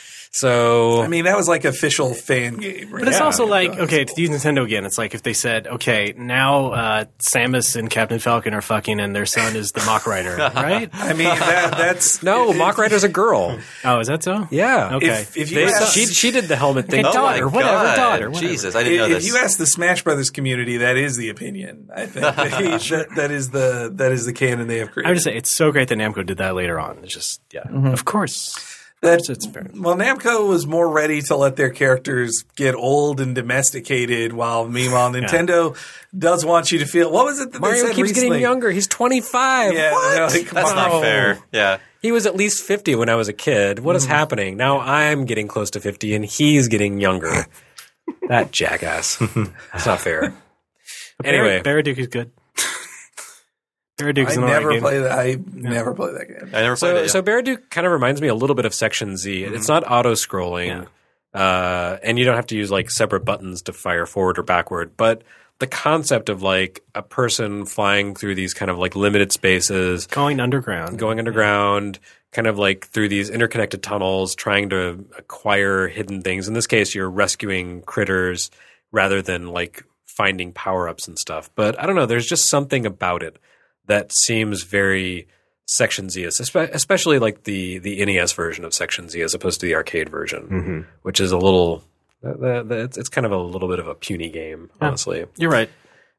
So I mean, that was like official fan game. Right? But it's Yeah. also like, okay, to use Nintendo again, it's like if they said, okay, now Samus and Captain Falcon are fucking and their son is the Mach Rider, right? I mean, that's no, Mach Rider's a girl. Oh, is that so? Yeah. Okay. If you They, ask, she did the helmet thing. Okay, Oh my daughter, whatever, God. daughter, whatever. Jesus, I didn't know if this. you ask the Smash Brothers community, that is the opinion. I think that is the canon they have I created. would just say it's so great that Namco did that later on. It's just, yeah, of course. It's fair. Well, Namco was more ready to let their characters get old and domesticated, while meanwhile Nintendo does want you to feel. What was it that they Mario said keeps recently? getting younger. He's 25. Yeah, What? they're like, That's not wow. fair. Yeah. He was at least 50 when I was a kid. What is happening? Now I'm getting close to 50 and he's getting younger. That jackass. That's not fair. Anyway. Baraduke is good. Baraduke's I an alright never game. play that. I never play that game. I never played it. So Baraduke kind of reminds me a little bit of Section Z. It's not auto-scrolling, and you don't have to use like separate buttons to fire forward or backward. But the concept of like a person flying through these kind of like limited spaces, Going underground. going underground, kind of like through these interconnected tunnels, trying to acquire hidden things. In this case, you're rescuing critters rather than like finding power-ups and stuff. But I don't know. There's just something about it that seems very Section Z, especially like the NES version of Section Z as opposed to the arcade version, which is a little it's kind of a little bit of a puny game, honestly. You're right.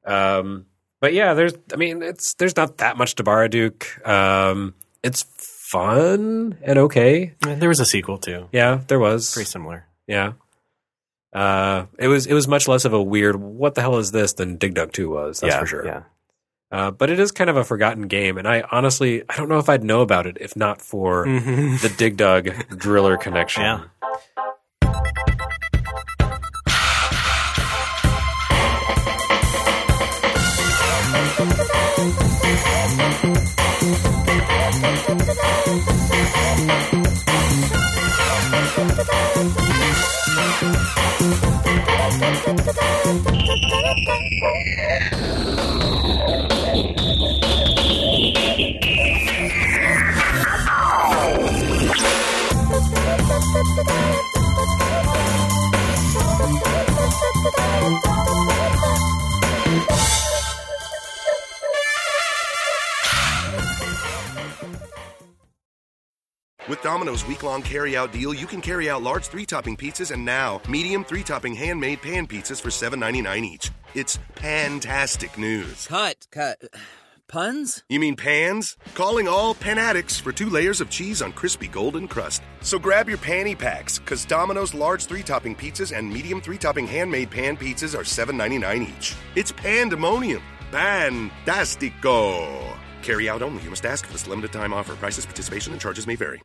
But yeah, there's not that much to Baraduke. It's fun and okay. There was a sequel too. Yeah, there was. Pretty similar. Yeah. It was much less of a weird what the hell is this than Dig Dug 2 was, that's for sure. Yeah. But it is kind of a forgotten game, and I honestly don't know if I'd know about it if not for the Dig Dug Driller connection. Yeah. With Domino's week-long carry-out deal, you can carry out large 3-topping pizzas and now medium 3-topping handmade pan pizzas for $7.99 each. It's pan-tastic news. Cut. Puns? You mean pans? Calling all pan addicts for 2 layers of cheese on crispy golden crust. So grab your panty packs, because Domino's large 3-topping pizzas and medium 3-topping handmade pan pizzas are $7.99 each. It's pandemonium. Fantastico. Carry out only. You must ask for this limited time offer. Prices, participation, and charges may vary.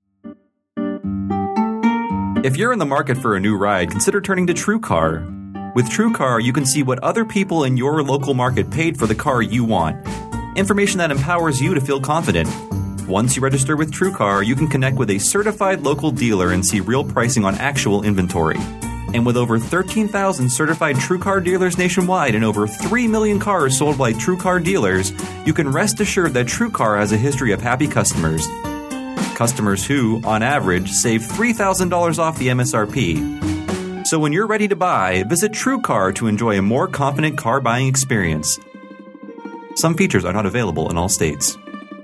If you're in the market for a new ride, consider turning to TrueCar. With TrueCar, you can see what other people in your local market paid for the car you want. Information that empowers you to feel confident. Once you register with TrueCar, you can connect with a certified local dealer and see real pricing on actual inventory. And with over 13,000 certified TrueCar dealers nationwide and over 3 million cars sold by TrueCar dealers, you can rest assured that TrueCar has a history of happy customers. Customers who, on average, save $3,000 off the MSRP. So when you're ready to buy, visit TrueCar to enjoy a more confident car buying experience. Some features are not available in all states.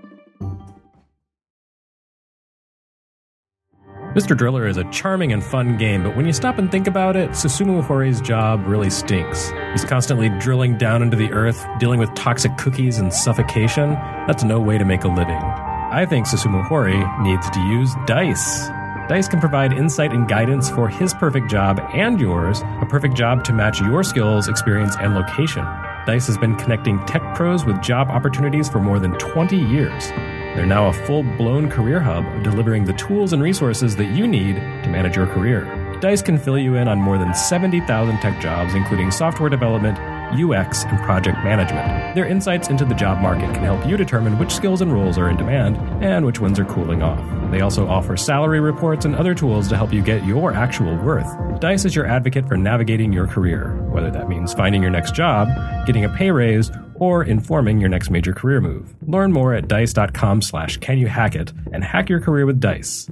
Mr. Driller is a charming and fun game, but when you stop and think about it, Susumu Hori's job really stinks. He's constantly drilling down into the earth, dealing with toxic cookies and suffocation. That's no way to make a living. I think Susumu Hori needs to use DICE. DICE can provide insight and guidance for his perfect job and yours, a perfect job to match your skills, experience, and location. DICE has been connecting tech pros with job opportunities for more than 20 years. They're now a full-blown career hub, delivering the tools and resources that you need to manage your career. DICE can fill you in on more than 70,000 tech jobs, including software development, UX, and project management. Their insights into the job market can help you determine which skills and roles are in demand and which ones are cooling off. They also offer salary reports and other tools to help you get your actual worth. DICE is your advocate for navigating your career, whether that means finding your next job, getting a pay raise, or informing your next major career move. Learn more at dice.com/canyouhackit and hack your career with DICE.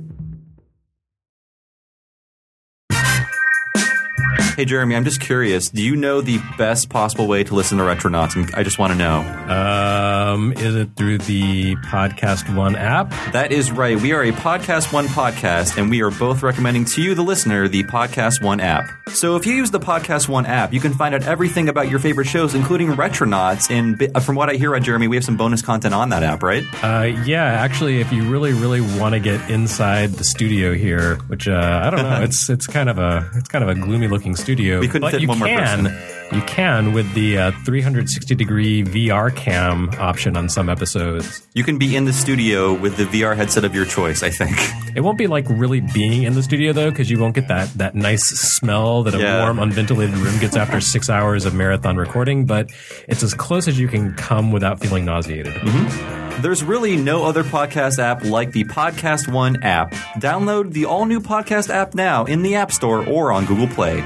Hey, Jeremy, I'm just curious. Do you know the best possible way to listen to Retronauts? I just want to know. Is it through the Podcast One app? That is right. We are a Podcast One podcast, and we are both recommending to you, the listener, the Podcast One app. So if you use the Podcast One app, you can find out everything about your favorite shows, including Retronauts. And from what I hear, Jeremy, we have some bonus content on that app, right? Yeah, actually, if you really, really want to get inside the studio here, which I don't know, it's kind of a gloomy looking studio. We couldn't fit one more person. You can with the 360-degree VR cam option on some episodes. You can be in the studio with the VR headset of your choice, I think. It won't be like really being in the studio, though, because you won't get that nice smell that a warm, unventilated room gets after 6 hours of marathon recording, but it's as close as you can come without feeling nauseated. Mm-hmm. There's really no other podcast app like the Podcast One app. Download the all-new podcast app now in the App Store or on Google Play.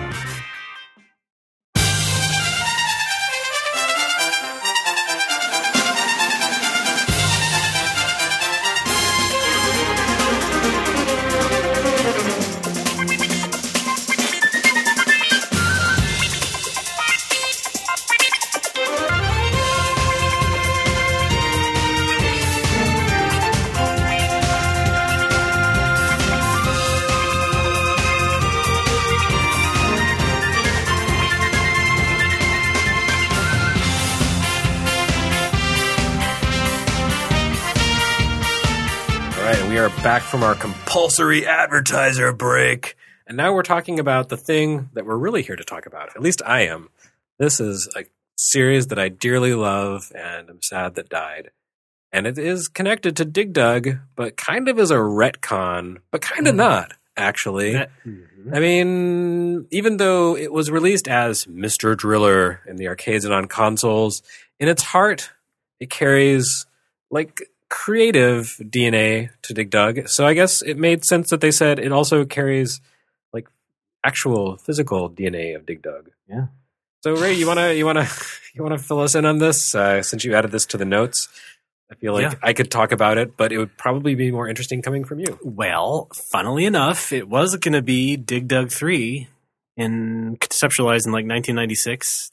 Back from our compulsory advertiser break. And now we're talking about the thing that we're really here to talk about. At least I am. This is a series that I dearly love and I'm sad that died. And it is connected to Dig Dug, but kind of as a retcon, but kind of not, actually. I mean, even though it was released as Mr. Driller in the arcades and on consoles, in its heart, it carries, like, creative DNA to Dig Dug. So I guess it made sense that they said it also carries like actual physical DNA of Dig Dug. Yeah. So Ray, you wanna fill us in on this since you added this to the notes? I feel like I could talk about it, but it would probably be more interesting coming from you. Well, funnily enough, it was going to be Dig Dug 3 conceptualized in like 1996.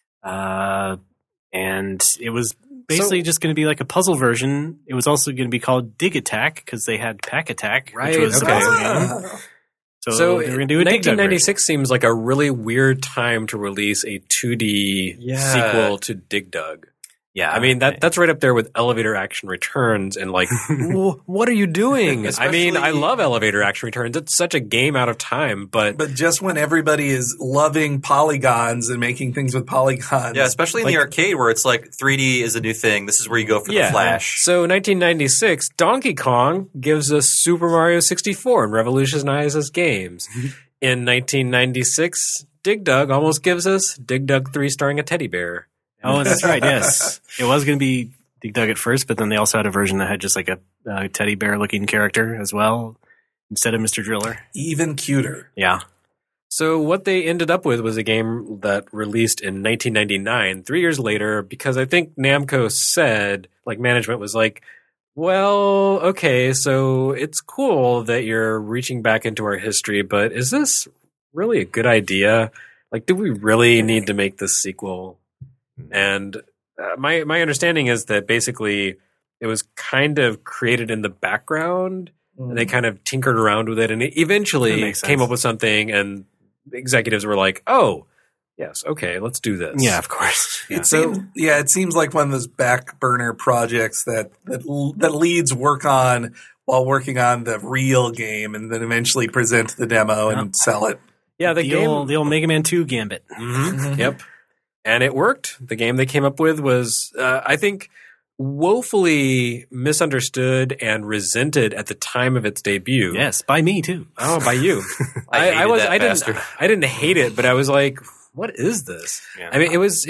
And it was basically just going to be like a puzzle version. It was also going to be called Dig Attack because they had Pack Attack, which was a puzzle game. So they were going to do a 1996 seems like a really weird time to release a 2D sequel to Dig Dug. Yeah, I mean that's right up there with Elevator Action Returns and like, what are you doing? I mean, I love Elevator Action Returns. It's such a game out of time, but just when everybody is loving polygons and making things with polygons, yeah, especially in the arcade where it's like 3D is a new thing. This is where you go for the flash. So 1996, Donkey Kong gives us Super Mario 64 and revolutionizes games. In 1996, Dig Dug almost gives us Dig Dug 3 starring a teddy bear. Oh, that's right. Yes, it was going to be dug it first, but then they also had a version that had just like a teddy bear looking character as well instead of Mr. Driller. Even cuter. Yeah. So what they ended up with was a game that released in 1999, 3 years later, because I think Namco said, like management was like, well, okay, so it's cool that you're reaching back into our history, but is this really a good idea? Like, do we really need to make this sequel? And my understanding is that basically it was kind of created in the background, and they kind of tinkered around with it, and it eventually came up with something, and executives were like, oh, yes, okay, let's do this. Yeah, of course. It seems like one of those back burner projects that leads work on while working on the real game, and then eventually present the demo and sell it. Yeah, the old Mega Man 2 gambit. Mm-hmm. Yep. And it worked. The game they came up with was, I think, woefully misunderstood and resented at the time of its debut. Yes, by me too. Oh, by you. I didn't hate it, but I was like, what is this? Yeah. I mean, it was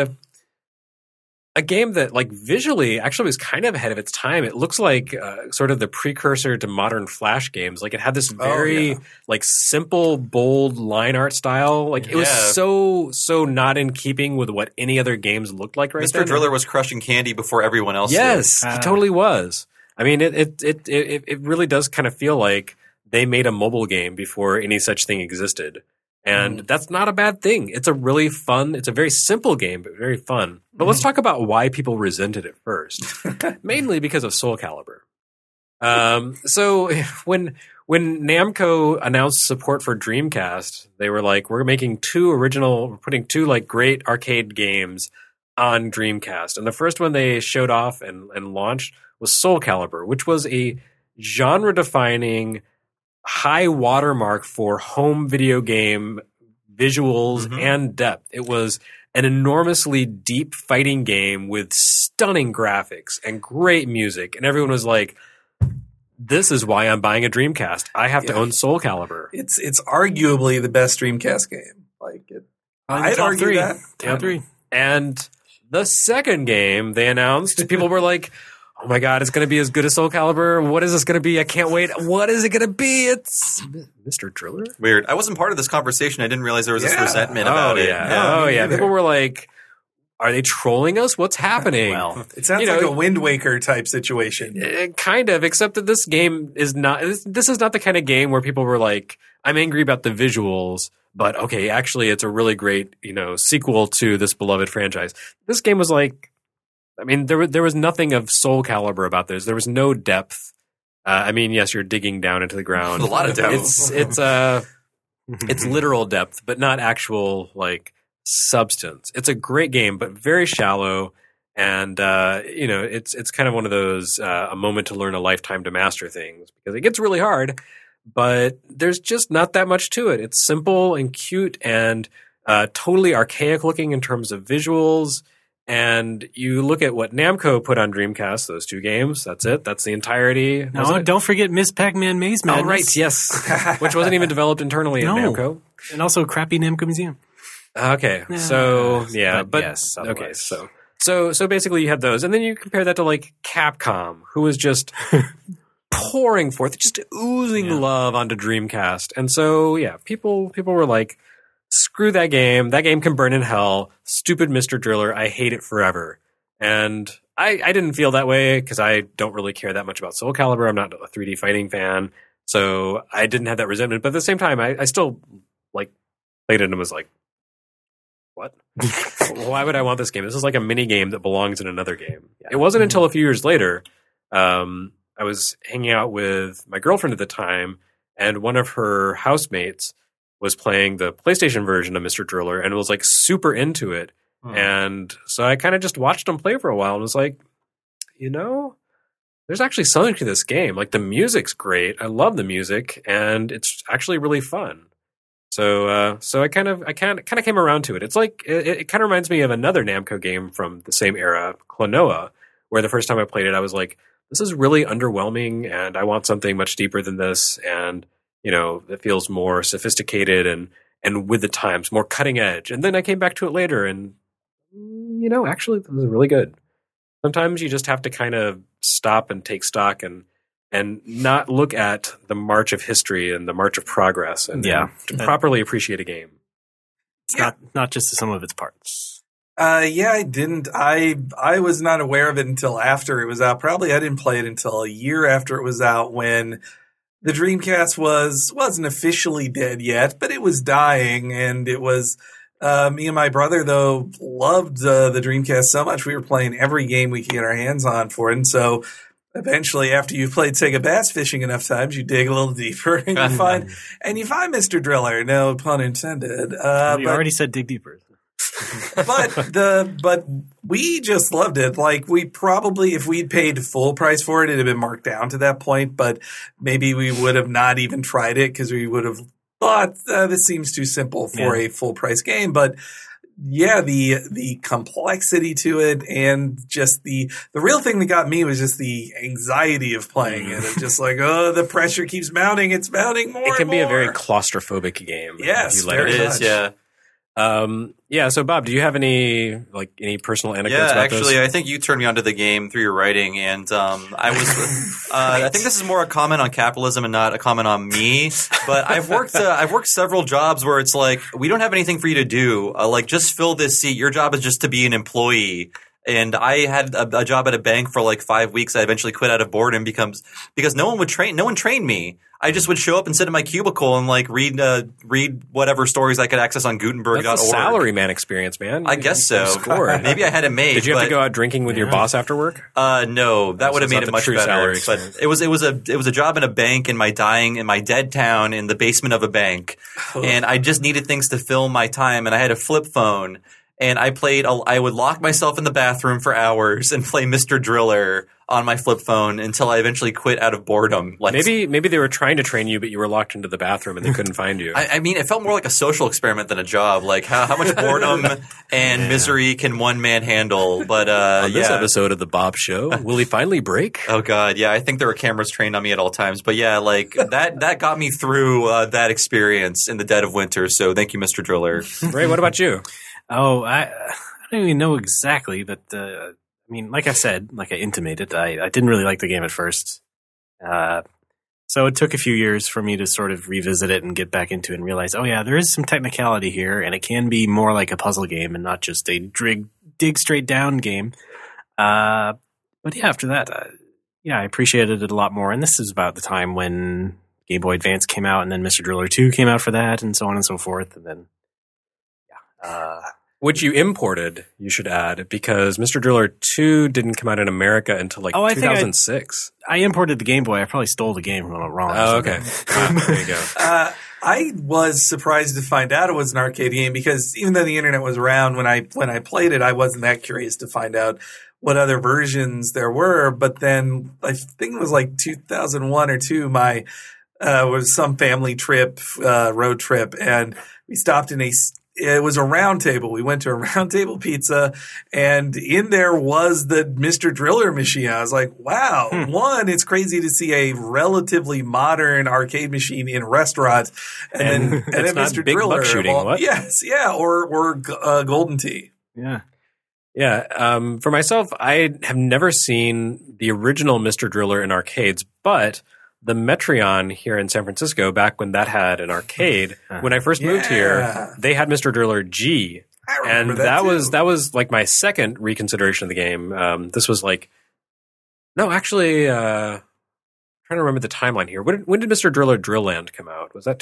a game that, like, visually actually was kind of ahead of its time. It looks like sort of the precursor to modern Flash games. Like, it had this very like simple, bold line art style. Like, it was so not in keeping with what any other games looked like right then. Mr. Driller was crushing candy before everyone else Yes, did. He totally was. I mean, it really does kind of feel like they made a mobile game before any such thing existed. And that's not a bad thing. It's a really fun, it's a very simple game, but very fun. But let's talk about why people resented it first. Mainly because of Soul Calibur. So when Namco announced support for Dreamcast, they were like, we're putting two like great arcade games on Dreamcast. And the first one they showed off and launched was Soul Calibur, which was a genre-defining high watermark for home video game visuals and depth. It was an enormously deep fighting game with stunning graphics and great music. And everyone was like, this is why I'm buying a Dreamcast. I have to own Soul Calibur. It's arguably the best Dreamcast game. Like I'd argue that. Top three. And the second game they announced, people were like, oh my God, it's going to be as good as Soul Calibur. What is this going to be? I can't wait. What is it going to be? It's Mr. Driller? Weird. I wasn't part of this conversation. I didn't realize there was this resentment about it. Oh, yeah. People were like, are they trolling us? What's happening? Well, it sounds like a Wind Waker type situation. Kind of, except that this game is not, this is not the kind of game where people were like, I'm angry about the visuals, but okay, actually it's a really great, sequel to this beloved franchise. This game was like, I mean, there was nothing of Soul Calibur about this. There was no depth. I mean, yes, you're digging down into the ground. A lot of depth. It's literal depth, but not actual like substance. It's a great game, but very shallow. And it's kind of one of those a moment to learn, a lifetime to master things, because it gets really hard. But there's just not that much to it. It's simple and cute and totally archaic looking in terms of visuals. And you look at what Namco put on Dreamcast, those two games, that's it. That's the entirety. No, don't forget Miss Pac-Man Maze Madness. Oh, right, yes. Which wasn't even developed internally at Namco. And also crappy Namco Museum. Okay, so, yeah. But yes, okay, so basically you had those. And then you compare that to, like, Capcom, who was just pouring forth, just oozing love onto Dreamcast. And so, yeah, people were like, screw that game. That game can burn in hell. Stupid Mr. Driller. I hate it forever. And I didn't feel that way because I don't really care that much about Soul Calibur. I'm not a 3D fighting fan. So I didn't have that resentment. But at the same time, I still like played it and was like, what? Why would I want this game? This is like a mini game that belongs in another game. Yeah. It wasn't until a few years later, I was hanging out with my girlfriend at the time, and one of her housemates was playing the PlayStation version of Mr. Driller and was like super into it. And so I kind of just watched him play for a while and was like, there's actually something to this game. Like, the music's great. I love the music, and it's actually really fun. So I kind of came around to it. It's like, it kind of reminds me of another Namco game from the same era, Klonoa, where the first time I played it, I was like, this is really underwhelming and I want something much deeper than this. And it feels more sophisticated and with the times, more cutting edge. And then I came back to it later and, actually, it was really good. sometimes you just have to kind of stop and take stock and not look at the march of history and the march of progress and to properly appreciate a game. It's not just the sum of its parts. I didn't. I was not aware of it until after it was out. Probably I didn't play it until a year after it was out, when the Dreamcast wasn't officially dead yet, but it was dying, and it was. Me and my brother, though, loved the Dreamcast so much, we were playing every game we could get our hands on for it. And so eventually, after you've played Sega Bass Fishing enough times, you dig a little deeper and you find Mr. Driller. No pun intended. You already said dig deeper. but we just loved it. Like, we probably, if we'd paid full price for it, it'd have been marked down to that point. But maybe we would have not even tried it because we would have thought this seems too simple for a full price game. But yeah, the complexity to it, and just the real thing that got me was just the anxiety of playing it. And just like, oh, the pressure keeps mounting. It's mounting more. It can and be a more. very claustrophobic game. Yes, if you let very it much. Yeah. So Bob, do you have any personal anecdotes about this? Actually, I think you turned me onto the game through your writing, and I was. I think this is more a comment on capitalism and not a comment on me. But I've worked several jobs where it's like, we don't have anything for you to do. Like, just fill this seat. Your job is just to be an employee. And I had a job at a bank for like 5 weeks. I eventually quit out of boredom because no one trained me. I just would show up and sit in my cubicle and like read whatever stories I could access on Gutenberg.org. That's a salaryman experience, man. I guess so. Maybe I had it made. Did you have to go out drinking with your boss after work? No, that would have made it much better. But experience. it was a job in a bank in my dead town in the basement of a bank, and I just needed things to fill my time, and I had a flip phone. And I would lock myself in the bathroom for hours and play Mr. Driller on my flip phone until I eventually quit out of boredom. Like, maybe they were trying to train you, but you were locked into the bathroom and they couldn't find you. I mean, it felt more like a social experiment than a job. Like, how much boredom and misery can one man handle? But on this episode of The Bob Show, will he finally break? Oh, God, yeah. I think there were cameras trained on me at all times. But yeah, like, that got me through that experience in the dead of winter. So thank you, Mr. Driller. Ray, what about you? Oh, I don't even know exactly, but I mean, like I said, like I intimated, I didn't really like the game at first. So it took a few years for me to sort of revisit it and get back into it and realize, oh yeah, there is some technicality here, and it can be more like a puzzle game and not just a dig straight down game. But yeah, after that, I appreciated it a lot more. And this is about the time when Game Boy Advance came out, and then Mr. Driller 2 came out for that, and so on and so forth. And then, which you imported, you should add, because Mr. Driller 2 didn't come out in America until like 2006. I imported the Game Boy. I probably stole the game wrong. Oh, okay. There you go. I was surprised to find out it was an arcade game, because even though the internet was around when I played it, I wasn't that curious to find out what other versions there were. But then I think it was like 2001 or 2, my was some family trip, road trip, and we stopped in it was a round table. We went to a round table pizza, and in there was the Mr. Driller machine. I was like, wow, one, it's crazy to see a relatively modern arcade machine in a restaurant. And then not Mr. big Driller. buck shooting, what? Yes, yeah, or Golden Tee. Yeah. Yeah. For myself, I have never seen the original Mr. Driller in arcades, but the Metreon here in San Francisco, back when that had an arcade, when I first moved here, they had Mr. Driller G. I remember And that was like my second reconsideration of the game. This was like, no, actually, trying to remember the timeline here. When did Mr. Driller Drill Land come out? Was that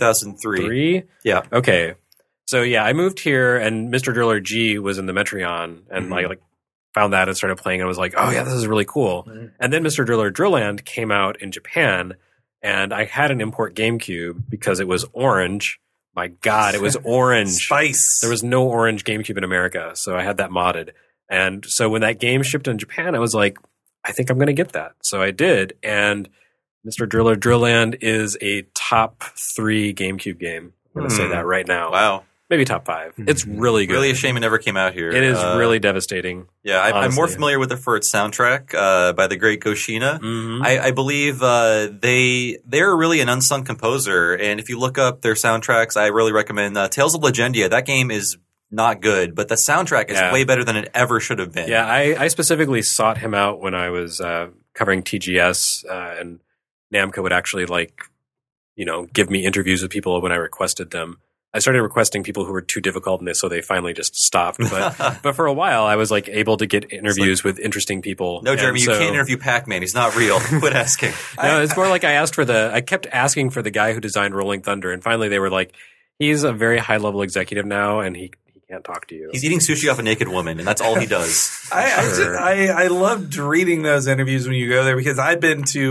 2003. Yeah. Okay. So yeah, I moved here and Mr. Driller G was in the Metreon, and I like found that and started playing and was like, oh yeah, this is really cool. And then Mr. Driller Drill Land came out in Japan, and I had an import GameCube because it was orange. My God, it was orange. Spice. There was no orange GameCube in America, so I had that modded. And so when that game shipped in Japan, I was like, I think I'm going to get that. So I did, and Mr. Driller Drill Land is a top 3 GameCube game. I'm going to say that right now. Wow. Maybe top 5. It's really good. Really a shame it never came out here. It is really devastating. Yeah, I'm more honestly. familiar with it for its soundtrack by the great Goshina. I believe they're really an unsung composer, and if you look up their soundtracks, I really recommend Tales of Legendia. That game is not good, but the soundtrack is way better than it ever should have been. Yeah, I specifically sought him out when I was covering TGS, and Namco would actually give me interviews with people when I requested them. I started requesting people who were too difficult, and so they finally just stopped. But for a while, I was able to get interviews with interesting people. No, Jeremy, you can't interview Pac-Man. He's not real. Quit asking. No, it's more like I kept asking for the guy who designed Rolling Thunder, and finally they were like, he's a very high-level executive now, and he can't talk to you. He's eating sushi off a naked woman, and that's all he does. I loved reading those interviews when you go there because I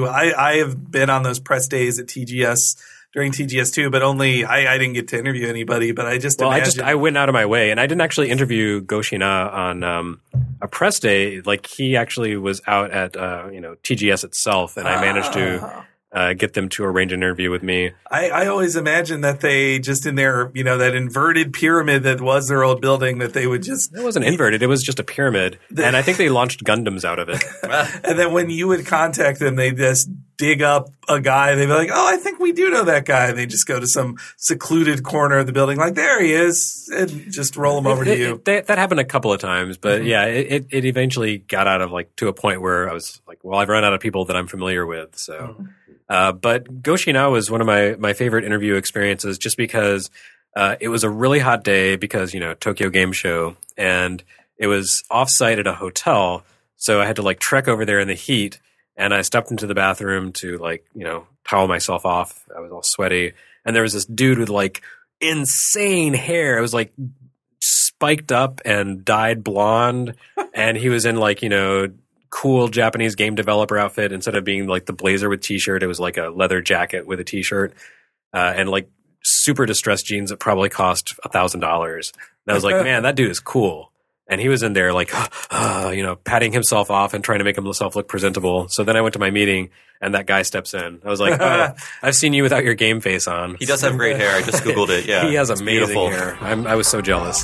have been on those press days at TGS during TGS too, but only I didn't get to interview anybody. But I went out of my way, and I didn't actually interview Go Shina on a press day. He actually was out at TGS itself, and I managed to get them to arrange an interview with me. I always imagined that they just in their that inverted pyramid that was their old building that they would just it wasn't inverted, it was just a pyramid, and I think they launched Gundams out of it. And then when you would contact them, they just dig up a guy. They'd be like, "Oh, I think we do know that guy." And they just go to some secluded corner of the building, like there he is, and just roll him over to you. That happened a couple of times, but yeah, it eventually got out of to a point where I was like, well, I've run out of people that I'm familiar with, so. But Go Shina was one of my favorite interview experiences just because it was a really hot day because, Tokyo Game Show, and it was off-site at a hotel, so I had to trek over there in the heat, and I stepped into the bathroom to towel myself off. I was all sweaty, and there was this dude with insane hair. It was spiked up and dyed blonde, and he was in cool Japanese game developer outfit. Instead of being the blazer with t-shirt, it was a leather jacket with a t-shirt, and super distressed jeans that probably cost $1,000. And I was like, man, that dude is cool. And he was in there patting himself off and trying to make himself look presentable. So then I went to my meeting, and that guy steps in. I was like, oh, I've seen you without your game face on. He does have great hair. I just Googled it. Yeah, he has amazing hair. I was so jealous.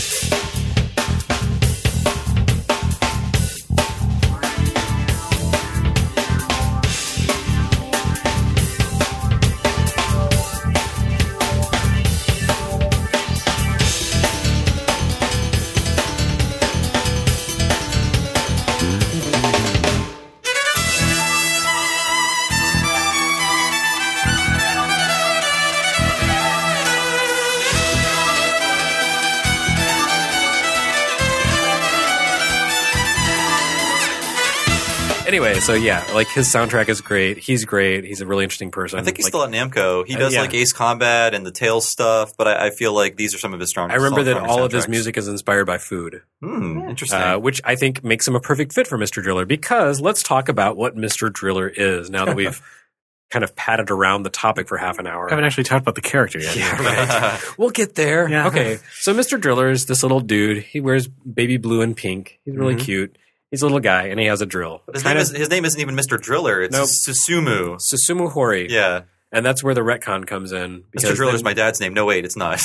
Anyway, so yeah, his soundtrack is great. He's great. He's a really interesting person. I think he's still at Namco. He does Ace Combat and the Tales stuff, but I feel like these are some of his strongest. I remember that all of his music is inspired by food. Interesting. Which I think makes him a perfect fit for Mr. Driller, because let's talk about what Mr. Driller is now that we've kind of patted around the topic for half an hour. I haven't actually talked about the character yet. Yeah, right. We'll get there. Yeah. Okay, so Mr. Driller is this little dude. He wears baby blue and pink. He's really cute. He's a little guy, and he has a drill. But his name isn't even Mr. Driller. It's Susumu. Susumu Hori. Yeah. And that's where the retcon comes in. Mr. Driller's my dad's name. No, wait, it's not.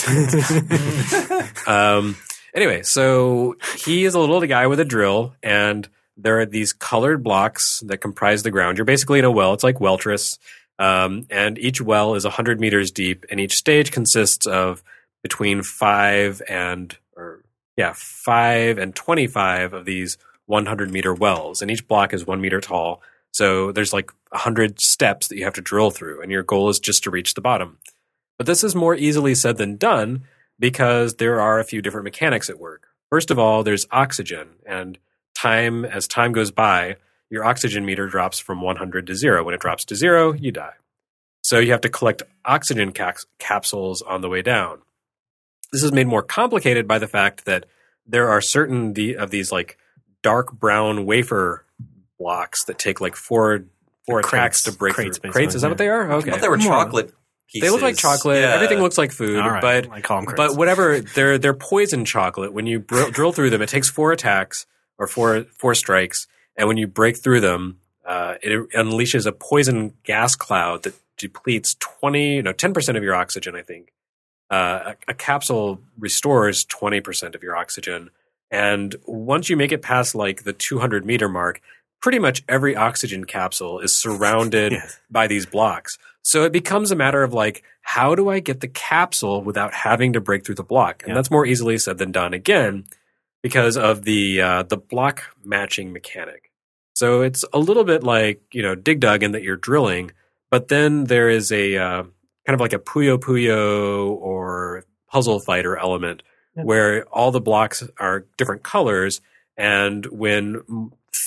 Anyway, so he is a little guy with a drill, and there are these colored blocks that comprise the ground. You're basically in a well. It's like Weltris. And each well is 100 meters deep, and each stage consists of between 5 and 25 of these 100-meter wells, and each block is 1 meter tall. So there's 100 steps that you have to drill through, and your goal is just to reach the bottom. But this is more easily said than done because there are a few different mechanics at work. First of all, there's oxygen, and as time goes by, your oxygen meter drops from 100 to 0. When it drops to 0, you die. So you have to collect oxygen capsules on the way down. This is made more complicated by the fact that there are certain of these dark brown wafer blocks that take 4 attacks to break through. Crates, is that what they are? Okay. I thought they were chocolate pieces. They look like chocolate. Yeah. Everything looks like food. All right. But I call them crates. But whatever, they're poison chocolate. When you drill through them, it takes 4 attacks or four strikes, and when you break through them, it unleashes a poison gas cloud that depletes 10% of your oxygen, I think. A capsule restores 20% of your oxygen. And once you make it past the 200-meter mark, pretty much every oxygen capsule is surrounded by these blocks. So it becomes a matter of like, how do I get the capsule without having to break through the block? And that's more easily said than done, again, because of the block matching mechanic. So it's a little bit like, Dig Dug in that you're drilling, but then there is a kind of like a Puyo Puyo or puzzle fighter element where all the blocks are different colors, and when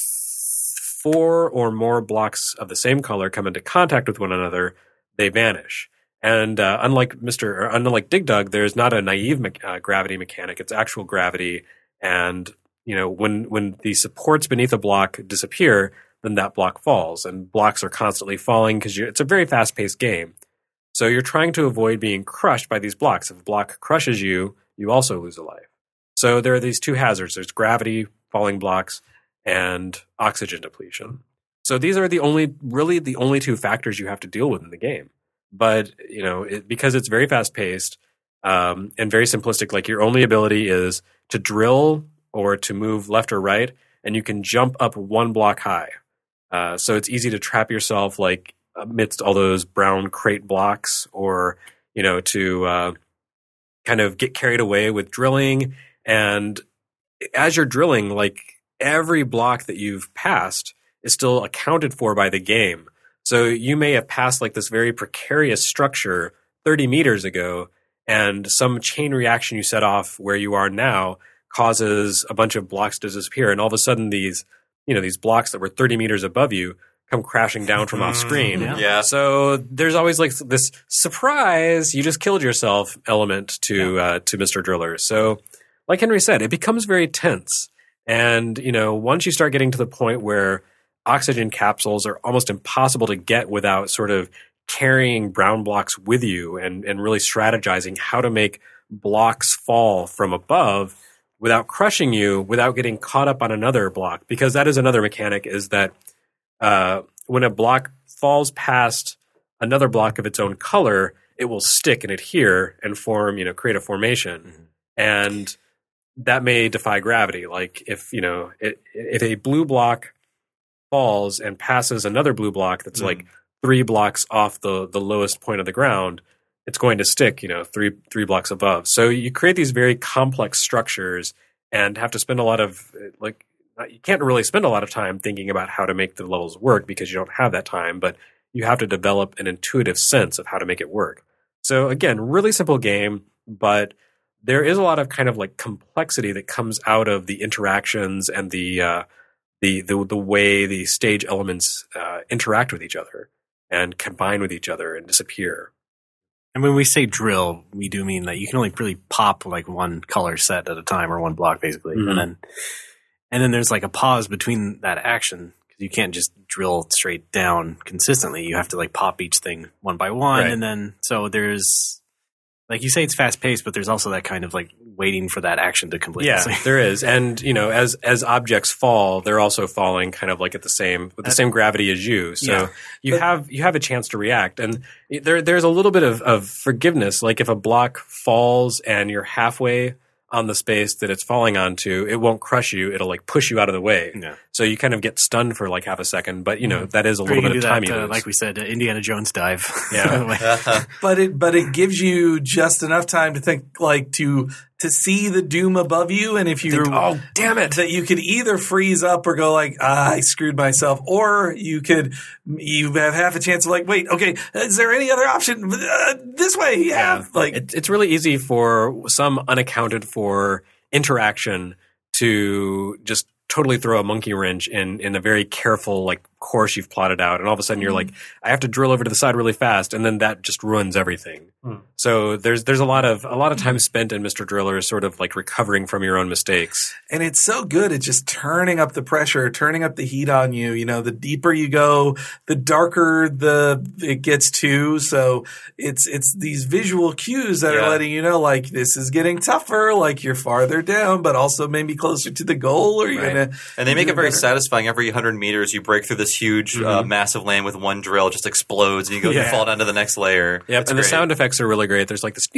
4 or more blocks of the same color come into contact with one another, they vanish. And unlike Dig Dug, there's not a naive gravity mechanic; it's actual gravity. And when the supports beneath a block disappear, then that block falls, and blocks are constantly falling because it's a very fast-paced game. So you're trying to avoid being crushed by these blocks. If a block crushes you, you also lose a life. So there are these two hazards. There's gravity, falling blocks, and oxygen depletion. So these are the only two factors you have to deal with in the game. But, because it's very fast-paced and very simplistic, like your only ability is to drill or to move left or right, and you can jump up one block high. So it's easy to trap yourself like amidst all those brown crate blocks, or, to kind of get carried away with drilling. And as you're drilling, like every block that you've passed is still accounted for by the game. So you may have passed like this very precarious structure 30 meters ago, and some chain reaction you set off where you are now causes a bunch of blocks to disappear. And all of a sudden these blocks that were 30 meters above you come crashing down from off screen. Yeah. So there's always like this surprise, you just killed yourself element to Mr. Driller. So like Henry said, it becomes very tense. And, once you start getting to the point where oxygen capsules are almost impossible to get without sort of carrying brown blocks with you and really strategizing how to make blocks fall from above without crushing you, without getting caught up on another block. Because that is another mechanic, is that when a block falls past another block of its own color, it will stick and adhere and form, create a formation. Mm-hmm. And that may defy gravity. Like if a blue block falls and passes another blue block that's like 3 blocks off the lowest point of the ground, it's going to stick, three blocks above. So you create these very complex structures and have to spend a lot of you can't really spend a lot of time thinking about how to make the levels work because you don't have that time, but you have to develop an intuitive sense of how to make it work. So again, really simple game, but there is a lot of kind of like complexity that comes out of the interactions and the way the stage elements interact with each other and combine with each other and disappear. And when we say drill, we do mean that you can only really pop like one color set at a time, or one block basically. Mm-hmm. And then there's like a pause between that action, because you can't just drill straight down consistently. You have to like pop each thing one by one. Right. And then, so there's, like you say, it's fast paced, but there's also that kind of like waiting for that action to complete. Yeah, there is. And, as objects fall, they're also falling kind of like with the same gravity as you. So you have a chance to react. And there's a little bit of forgiveness. Like if a block falls and you're halfway on the space that it's falling onto, it won't crush you. It'll like push you out of the way. Yeah. So you kind of get stunned for like half a second, but that is a little bit of time you lose. Like we said, Indiana Jones dive. Yeah. But it gives you just enough time to think, like to see the doom above you, and if you oh damn it, that you could either freeze up or go like, I screwed myself, or you have half a chance of like, wait, okay, is there any other option? This way, like it's really easy for some unaccounted for interaction to just totally throw a monkey wrench in a very careful like course you've plotted out, and all of a sudden you're like, I have to drill over to the side really fast, and then that just ruins everything. So there's a lot of time spent in Mr. Driller sort of like recovering from your own mistakes. And it's so good at just turning up the pressure, turning up the heat on you. The deeper you go, the darker it gets too. So it's these visual cues that are letting you know, like, this is getting tougher, like you're farther down, but also maybe closer to the goal, or you're gonna. And they make it very satisfying. Every 100 meters, you break through this huge, massive land with one drill, just explodes, and you fall down to the next layer. Yep, and the sound effects are really great. There's like this,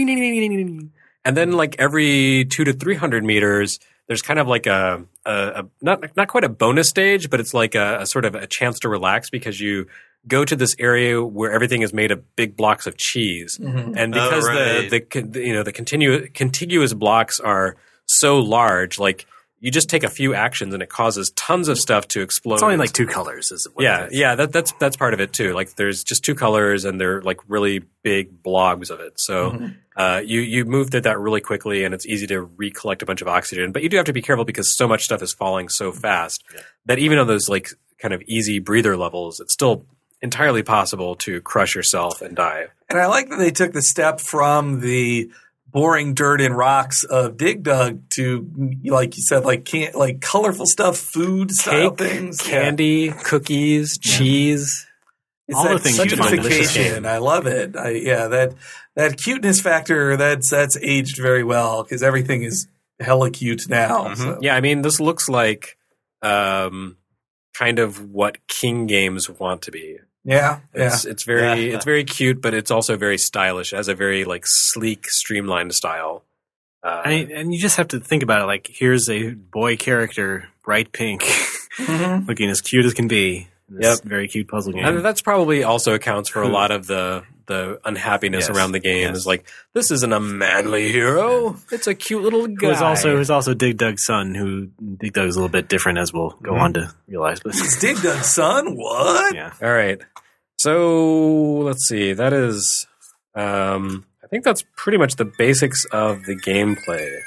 and then like every 200 to 300 meters, there's kind of like a not quite a bonus stage, but it's like a sort of a chance to relax, because you go to this area where everything is made of big blocks of cheese, and because right. the contiguous blocks are so large, like you just take a few actions and it causes tons of stuff to explode. It's only like 2 colors. Is what it is. Yeah, that's part of it too. Like there's just 2 colors and they're like really big blobs of it. So you move through that really quickly and it's easy to recollect a bunch of oxygen. But you do have to be careful because so much stuff is falling so fast that even on those like kind of easy breather levels, it's still entirely possible to crush yourself and die. And I like that they took the step from the boring dirt and rocks of Dig Dug to, like you said, like colorful stuff, food style Cake, things, candy, cookies, cheese. It's all that the things you find delicious. cutification. I love it. That cuteness factor that's aged very well because everything is hella cute now. So. Yeah, I mean, this looks like kind of what King games want to be. Yeah, It's very cute, but it's also very stylish. It has a very like sleek, streamlined style. And you just have to think about it. Like, here's a boy character, bright pink, looking as cute as can be. In this very cute puzzle game. And that's probably also accounts for a lot of the unhappiness around the game. Is like, this isn't a manly hero. It's a cute little guy. It was also Dig Dug's son, who Dig Dug is a little bit different, as we'll go on to realize. But It's Dig Dug's son? What? yeah. All right. So let's see. That is, I think that's pretty much the basics of the gameplay.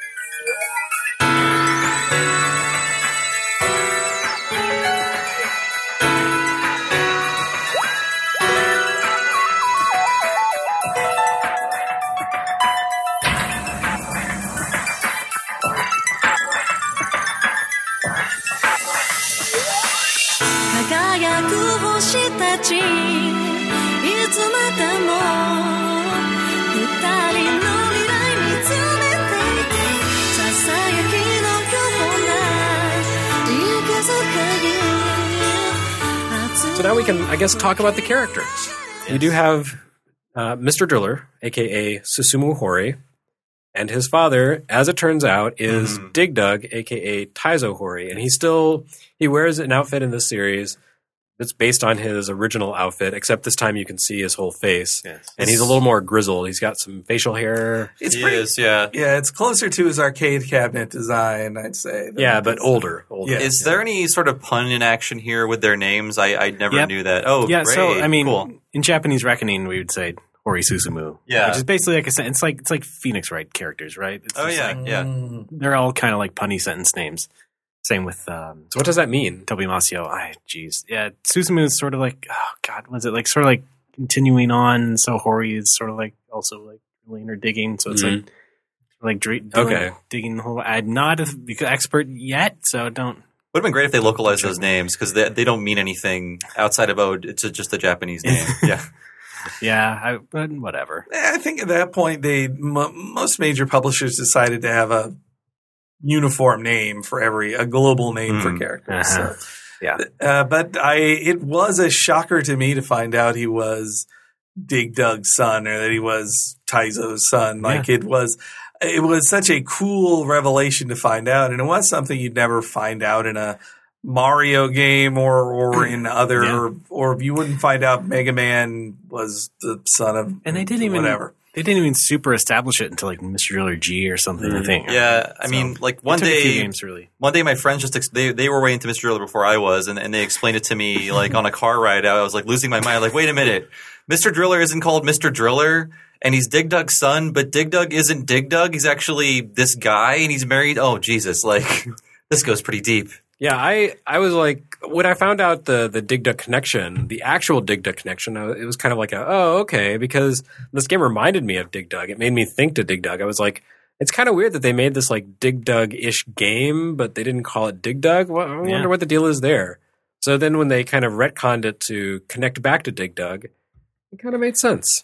So now we can, I guess, talk about the characters. You do have Mr. Driller, a.k.a. Susumu Hori, and his father, as it turns out, is Dig Dug, a.k.a. Taizo Hori. And he wears an outfit in this series that's based on his original outfit, except this time you can see his whole face. Yes. And he's a little more grizzled. He's got some facial hair. Yeah, it's closer to his arcade cabinet design, I'd say. Yeah, but older. Yeah. Is there any sort of pun in action here with their names? I never knew that. Oh, yeah. great. So I mean, cool. In Japanese reckoning, we would say Hori Susumu. Yeah, which is basically like it's like Phoenix Wright characters, right? It's they're all kind of like punny sentence names. Same with so what does that mean? Tobimasio. Yeah, Susumu is sort of like, oh God, was it like sort of like continuing on? So Hori is sort of like also like drilling or digging. So it's like digging the whole. I'm not an expert yet, so don't. Would have been great if they localized those names because they don't mean anything outside of it's just a Japanese name. Yeah. Yeah, but whatever. I think at that point, most major publishers decided to have a uniform name for a global name for characters. So, but it was a shocker to me to find out he was Dig Dug's son or that he was Taizo's son. Like it was such a cool revelation to find out, and it was something you'd never find out in a Mario game or in other or you wouldn't find out Mega Man was the son of and they didn't even super establish it until like Mr. Driller G or something. I think. Yeah, I mean, like one day, one day my friends they were way into Mr. Driller before I was, and they explained it to me like on a car ride. I was like losing my mind. Like, wait a minute, Mr. Driller isn't called Mr. Driller, and he's Dig Dug's son, but Dig Dug isn't Dig Dug. He's actually this guy, and he's married. Oh Jesus, like this goes pretty deep. Yeah, I was like, when I found out the Dig Dug connection, the actual Dig Dug connection, it was kind of like okay, because this game reminded me of Dig Dug. It made me think to Dig Dug. I was like, it's kind of weird that they made this like Dig Dug-ish game, but they didn't call it Dig Dug. Well, I wonder what the deal is there. So then when they kind of retconned it to connect back to Dig Dug, it kind of made sense.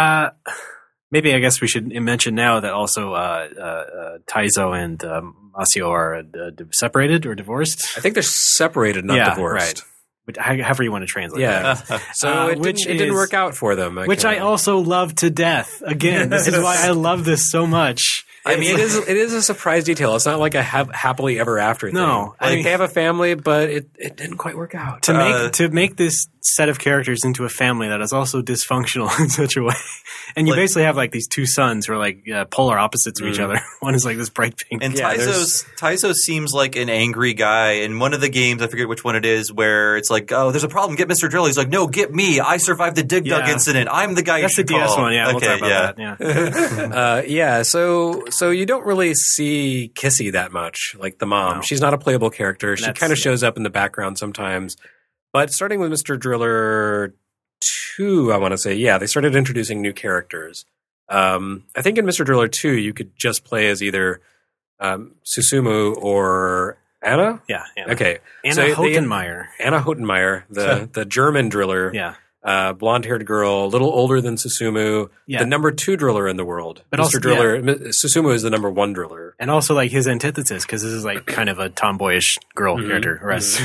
Maybe I guess we should mention now that also Taizo and Masio are separated or divorced. I think they're separated, not divorced. Right. However you want to translate that. So it didn't work out for them. Which I also love to death. Again, this is why I love this so much. I mean, it is a surprise detail. It's not like a happily ever after thing. No. Like, they have a family, but it didn't quite work out. To make this set of characters into a family that is also dysfunctional in such a way. And you basically have like these two sons who are like polar opposites of each other. One is like this bright pink. And Taizo seems like an angry guy. In one of the games, I forget which one it is, where it's like, oh, there's a problem, get Mr. Drill. He's like, no, get me. I survived the Dig Dug incident. I'm the guy That's you the should DS call. one, yeah. Okay, We'll talk about that, yeah. So you don't really see Kissy that much, like the mom. No. She's not a playable character. She kind of shows up in the background sometimes. But starting with Mr. Driller 2, I want to say, they started introducing new characters. I think in Mr. Driller 2, you could just play as either Susumu or Anna. Yeah. Okay. Anna Hottenmeier. Anna Hottenmeier, the German driller. Yeah. Blonde-haired girl, a little older than Susumu, the number 2 driller in the world. But Mr. also, Driller, Susumu is the number 1 driller. And also like his antithesis, because this is like kind of a tomboyish girl character.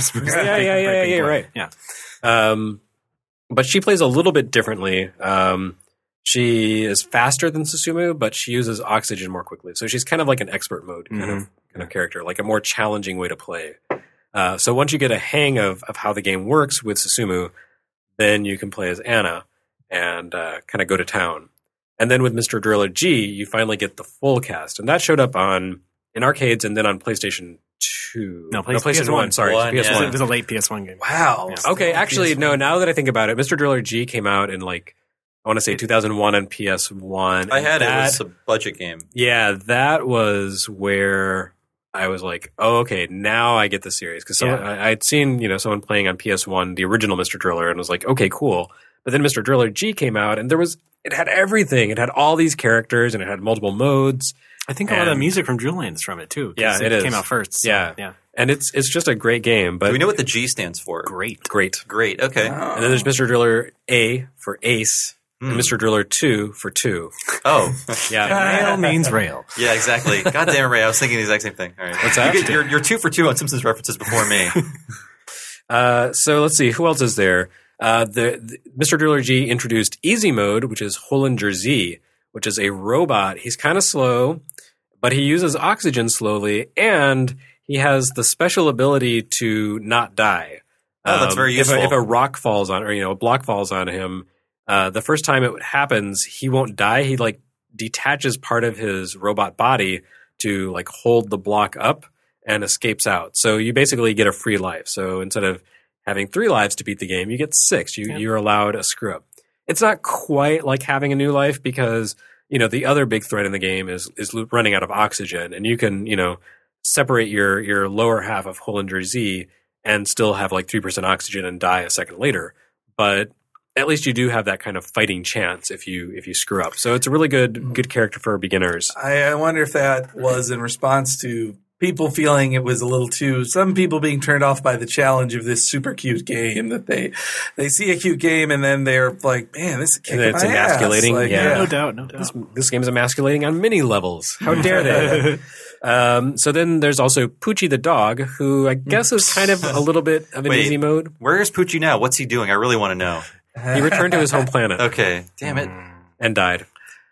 Right. Yeah. But she plays a little bit differently. She is faster than Susumu, but she uses oxygen more quickly. So she's kind of like an expert mode kind of character, like a more challenging way to play. So once you get a hang of how the game works with Susumu, then you can play as Anna and kind of go to town. And then with Mr. Driller G, you finally get the full cast. And that showed up in arcades and then on PlayStation 2. No, PlayStation 1. Sorry, PS1. It was a late PS1 game. Wow. Yeah. Okay, actually, no, now that I think about it, Mr. Driller G came out in like, I want to say 2001 on PS1. I had it. It was a budget game. Yeah, that was where I was like, oh, okay, now I get the series. Because I'd seen, someone playing on PS1, the original Mr. Driller, and was like, okay, cool. But then Mr. Driller G came out, and it had everything. It had all these characters, and it had multiple modes. I think a lot of the music from Dreamland is from it, too. Yeah, it is. Came out first. So, yeah. And it's just a great game. But do we know what the G stands for? Great. Okay. And then there's Mr. Driller A for Ace. And Mr. Driller 2 for 2. Oh. Yeah. Rail means rail. Yeah, exactly. God damn, Ray. I was thinking the exact same thing. All right. What's that? You're 2 for 2 on Simpsons references before me. So let's see. Who else is there? The Mr. Driller G introduced Easy Mode, which is Hollinger Z, which is a robot. He's kind of slow, but he uses oxygen slowly, and he has the special ability to not die. Oh, that's very useful. If a rock falls on, or a block falls on him, the first time it happens, he won't die. He like detaches part of his robot body to like hold the block up and escapes out. So you basically get a free life. So instead of having 3 lives to beat the game, you get 6. You're allowed a screw up. It's not quite like having a new life because, the other big threat in the game is running out of oxygen, and you can, separate your lower half of Hollinger Z and still have like 3% oxygen and die a second later. But at least you do have that kind of fighting chance if you screw up. So it's a really good character for beginners. I wonder if that was in response to people feeling it was a little too – some people being turned off by the challenge of this super cute game, that they see a cute game and then they're like, man, this is kicking my ass. It's emasculating. Like, No doubt. This game is emasculating on many levels. How dare they? So then there's also Poochie the dog, who I guess is kind of a little bit of an easy mode. Where is Poochie now? What's he doing? I really want to know. He returned to his home planet. Okay. Damn it. And died.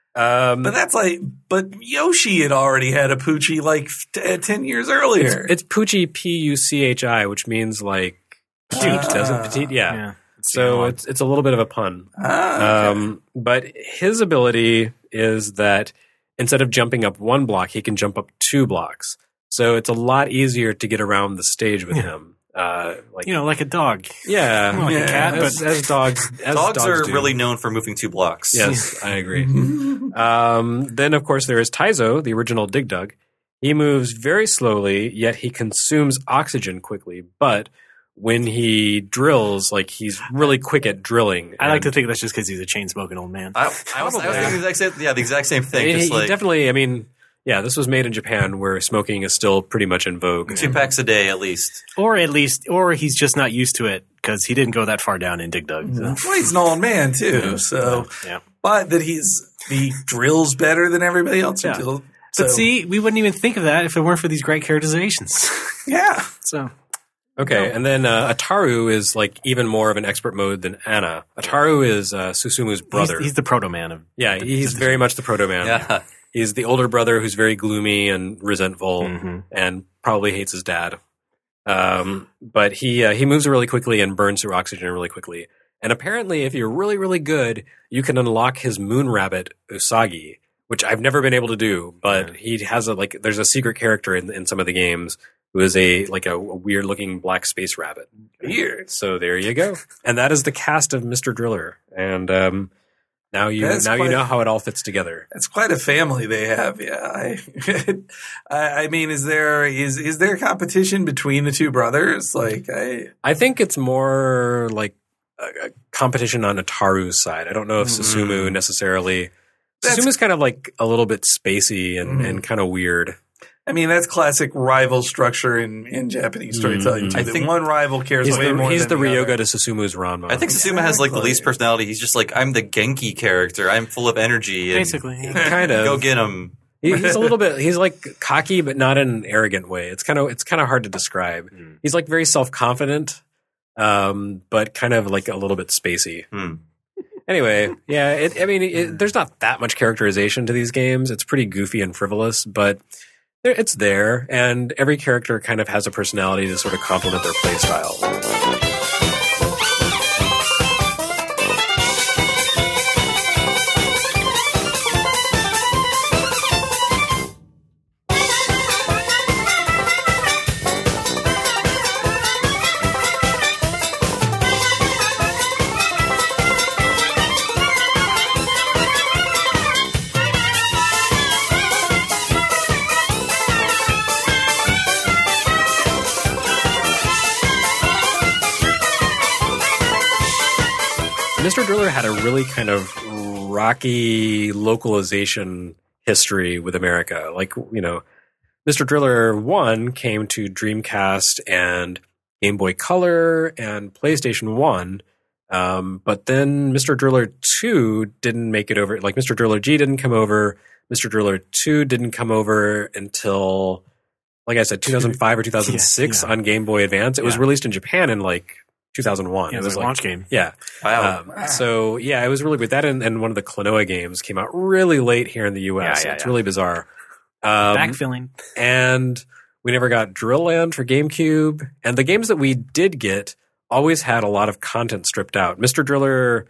But Yoshi had already had a Poochie like 10 years earlier. It's Poochie Puchi, which means like cute, doesn't petite? Yeah. So it's a little bit of a pun. Okay. But his ability is that instead of jumping up 1 block, he can jump up 2 blocks. So it's a lot easier to get around the stage with him. Like a dog. Yeah. Like a cat, as dogs. Dogs are do. really known for moving 2 blocks. Yes, I agree. Then, of course, there is Taizo, the original Dig Dug. He moves very slowly, yet he consumes oxygen quickly. But when he drills, like he's really quick at drilling. I like to think that's just because he's a chain-smoking old man. I was thinking the exact same thing. He definitely, this was made in Japan where smoking is still pretty much in vogue. 2 packs a day at least. Or he's just not used to it because he didn't go that far down in Dig Dug. So. Well, he's an old man too, but that he drills better than everybody else. Yeah. But see, we wouldn't even think of that if it weren't for these great characterizations. Yeah. So. Okay, and then Ataru is like even more of an expert mode than Anna. Ataru is Susumu's brother. He's the proto-man. He's very much the proto-man. Yeah. He's the older brother who's very gloomy and resentful and probably hates his dad. But he moves really quickly and burns through oxygen really quickly. And apparently, if you're really, really good, you can unlock his moon rabbit, Usagi, which I've never been able to do. But he has there's a secret character in some of the games who is a weird looking black space rabbit. Weird. So there you go. And that is the cast of Mr. Driller. And now you know how it all fits together. That's quite a family they have. Yeah. I mean, is there competition between the two brothers? I think it's more like a competition on Ataru's side. I don't know if Susumu necessarily. Susumu's kind of like a little bit spacey and kind of weird. I mean, that's classic rival structure in Japanese storytelling. I think one rival cares way more. He's than the the Ryoga other. to Susumu's Ranma. I think Susumu has like the least personality. He's just like, I'm the Genki character. I'm full of energy. And Basically, yeah. kind of go get him. He's a little bit. He's like cocky, but not in an arrogant way. It's kind of hard to describe. He's like very self confident, but kind of like a little bit spacey. Anyway, yeah. There's not that much characterization to these games. It's pretty goofy and frivolous, but it's there, and every character kind of has a personality to sort of complement their play style. Mr. Driller had a really kind of rocky localization history with America. Like, Mr. Driller 1 came to Dreamcast and Game Boy Color and PlayStation 1. But then Mr. Driller 2 didn't make it over. Like, Mr. Driller G didn't come over. Mr. Driller 2 didn't come over until, like I said, 2005 or 2006 on Game Boy Advance. It was released in Japan in, 2001. Yeah, it was a launch game. Yeah. Wow. So, it was really weird. That and one of the Klonoa games came out really late here in the U.S. It's really bizarre. Backfilling. And we never got Drill Land for GameCube. And the games that we did get always had a lot of content stripped out. Mr. Driller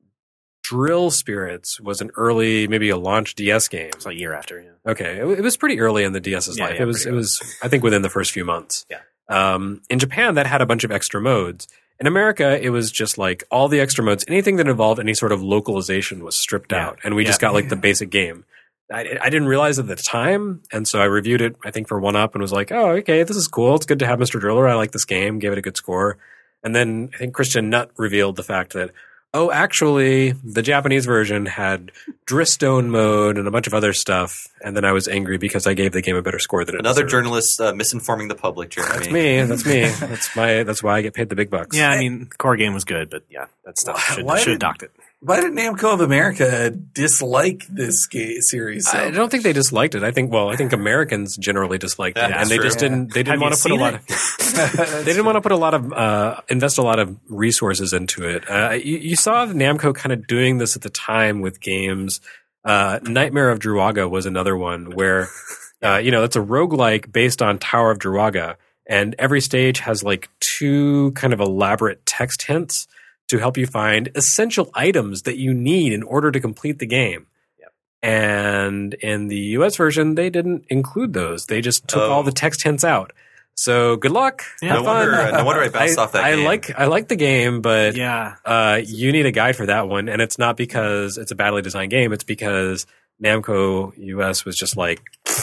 Drill Spirits was an early, maybe a launch DS game. It's like a year after, yeah. Okay. It was pretty early in the DS's life. Yeah, it was, I think, within the first few months. Yeah. In Japan, that had a bunch of extra modes. In America, it was just like all the extra modes, anything that involved any sort of localization was stripped out. And we just got the basic game. I didn't realize at the time. And so I reviewed it, I think, for 1UP and was like, oh, okay, this is cool. It's good to have Mr. Driller. I like this game. Gave it a good score. And then I think Christian Nutt revealed the fact that, oh, actually, the Japanese version had Dristone mode and a bunch of other stuff. And then I was angry because I gave the game a better score than it Another deserved. journalist misinforming the public, Jeremy. That's me. That's why I get paid the big bucks. Yeah, I mean, the core game was good, but that stuff should have docked it. Why did Namco of America dislike this series? I don't think they disliked it. I think Americans generally disliked it, and they just didn't. They didn't want to put a lot of. They didn't want to put a lot of invest a lot of resources into it. You saw Namco kind of doing this at the time with games. Nightmare of Druaga was another one where, it's a roguelike based on Tower of Druaga, and every stage has like two kind of elaborate text hints to help you find essential items that you need in order to complete the game. Yep. And in the US version, they didn't include those. They just took all the text hints out. So good luck. Have fun. No wonder I bounced off that game. I like the game, but yeah. You need a guide for that one. And it's not because it's a badly designed game. It's because Namco US was just like,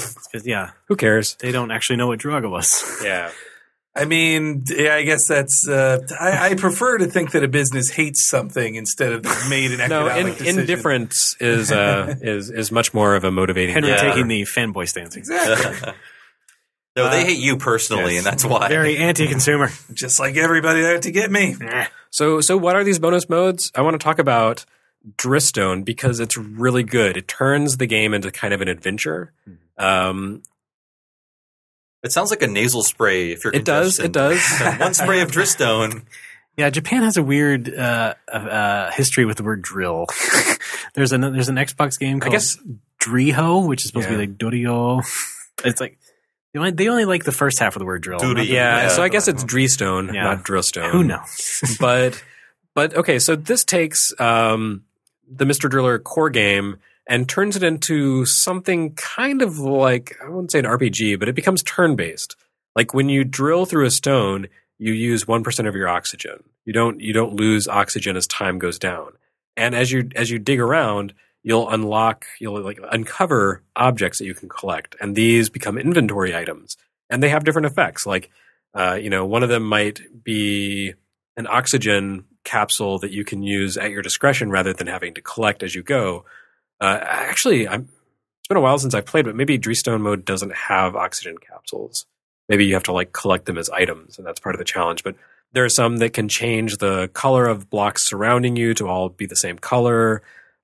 who cares? They don't actually know what Druaga was. Yeah. I mean, I guess that's. I prefer to think that a business hates something instead of made an economic decision. Indifference is much more of a motivating. Henry taking the fanboy stance. Exactly. No, they hate you personally, and that's why. Very anti-consumer. Just like everybody there to get me. So what are these bonus modes? I want to talk about Dristone because it's really good. It turns the game into kind of an adventure. It sounds like a nasal spray if you're It does. One spray of Dristone. Yeah, Japan has a weird history with the word drill. There's an Xbox game called Driho, which is supposed to be like Dorio. It's like They only like the first half of the word drill. Duty. Yeah, Yeah. so I guess it's Drillstone, Yeah. not Drillstone. Who knows? But okay, so this takes the Mr. Driller core game and turns it into something kind of like, I wouldn't say an RPG, but it becomes turn-based. Like when you drill through a stone, you use 1% of your oxygen. You don't lose oxygen as time goes down. And as you dig around, you'll uncover objects that you can collect, and these become inventory items. And they have different effects. Like one of them might be an oxygen capsule that you can use at your discretion rather than having to collect as you go. It's been a while since I've played, but maybe Drillstone mode doesn't have oxygen capsules. Maybe you have to collect them as items, and that's part of the challenge. But there are some that can change the color of blocks surrounding you to all be the same color.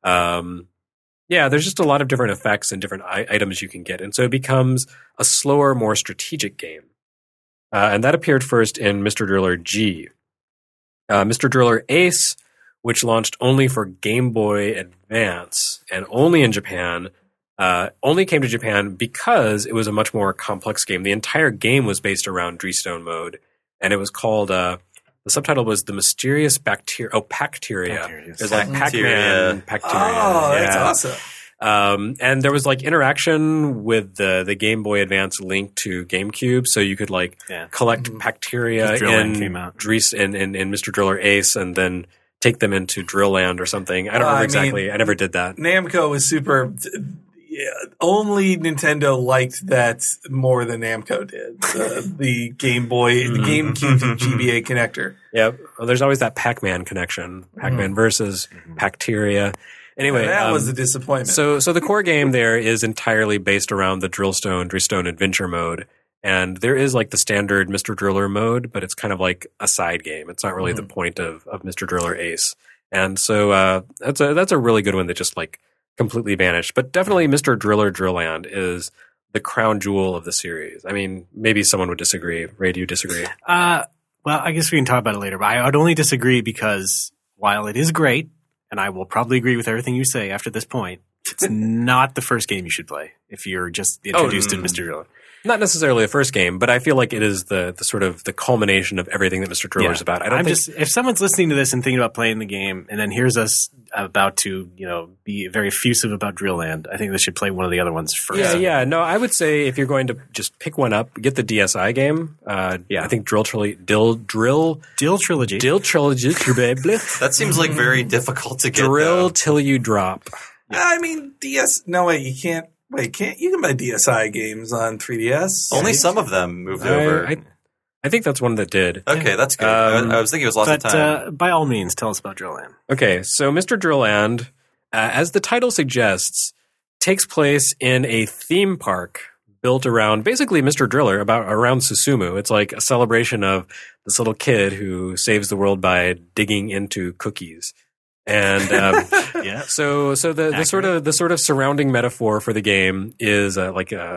There's just a lot of different effects and different items you can get. And so it becomes a slower, more strategic game. And that appeared first in Mr. Driller G. Mr. Driller Ace, which launched only for Game Boy Advance and only in Japan, only came to Japan because it was a much more complex game. The entire game was based around Drillstone mode, and it was called the subtitle was The Mysterious Bacteria. Oh, Pacteria. There's like Pac-Man, Pacteria. Oh, that's awesome. And there was interaction with the Game Boy Advance link to GameCube, so you could collect bacteria in Mr. Driller Ace, and then take them into Drill Land or something. I don't remember exactly. I never did that. Namco was super. Only Nintendo liked that more than Namco did. The Game Boy, the GameCube to GBA connector. Yep. Well, there's always that Pac-Man connection. Pac-Man versus Pacteria. Anyway, that was a disappointment. So the core game there is entirely based around the Drillstone Adventure mode. And there is the standard Mr. Driller mode, but it's kind of like a side game. It's not really the point of Mr. Driller Ace. And so that's a really good one that just completely vanished. But definitely Mr. Driller Drill Land is the crown jewel of the series. I mean, maybe someone would disagree. Ray, do you disagree? Well, I guess we can talk about it later, but I would only disagree because while it is great, and I will probably agree with everything you say after this point, it's not the first game you should play if you're just introduced in Mr. Driller. Not necessarily the first game, but I feel like it is the sort of the culmination of everything that Mr. Driller is about. If someone's listening to this and thinking about playing the game and then hears us about to, be very effusive about Drill Land, I think they should play one of the other ones first. Yeah. No, I would say if you're going to just pick one up, get the DSi game. I think Dill Trilogy. That seems very difficult to get. Drill till you drop. I mean, No, wait, you can't. Wait, you can buy DSi games on 3DS. Only some of them moved over. I think that's one that did. Okay, that's good. I was thinking it was lots of time. By all means, tell us about Drill Land. Okay, so Mr. Drill Land, as the title suggests, takes place in a theme park built around basically Mr. Driller, around Susumu. It's like a celebration of this little kid who saves the world by digging into cookies. And so the sort of surrounding metaphor for the game is a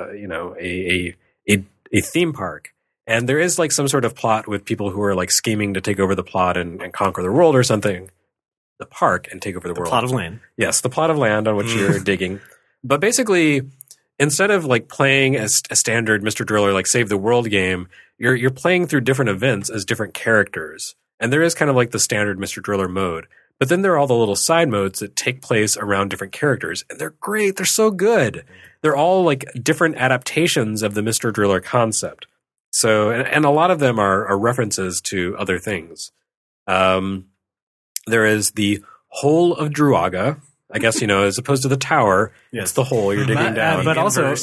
theme park, and there is some sort of plot with people who are scheming to take over the plot and conquer the world or something. The park and take over the world. Plot of land. Yes, the plot of land on which you're digging. But basically, instead of playing a standard Mr. Driller save the world game, you're playing through different events as different characters, and there is kind of the standard Mr. Driller mode. But then there are all the little side modes that take place around different characters, and they're great. They're so good. They're all different adaptations of the Mr. Driller concept. So, and a lot of them are references to other things. There is the Hole of Druaga. I guess, as opposed to the tower, it's the hole you're digging down. But also,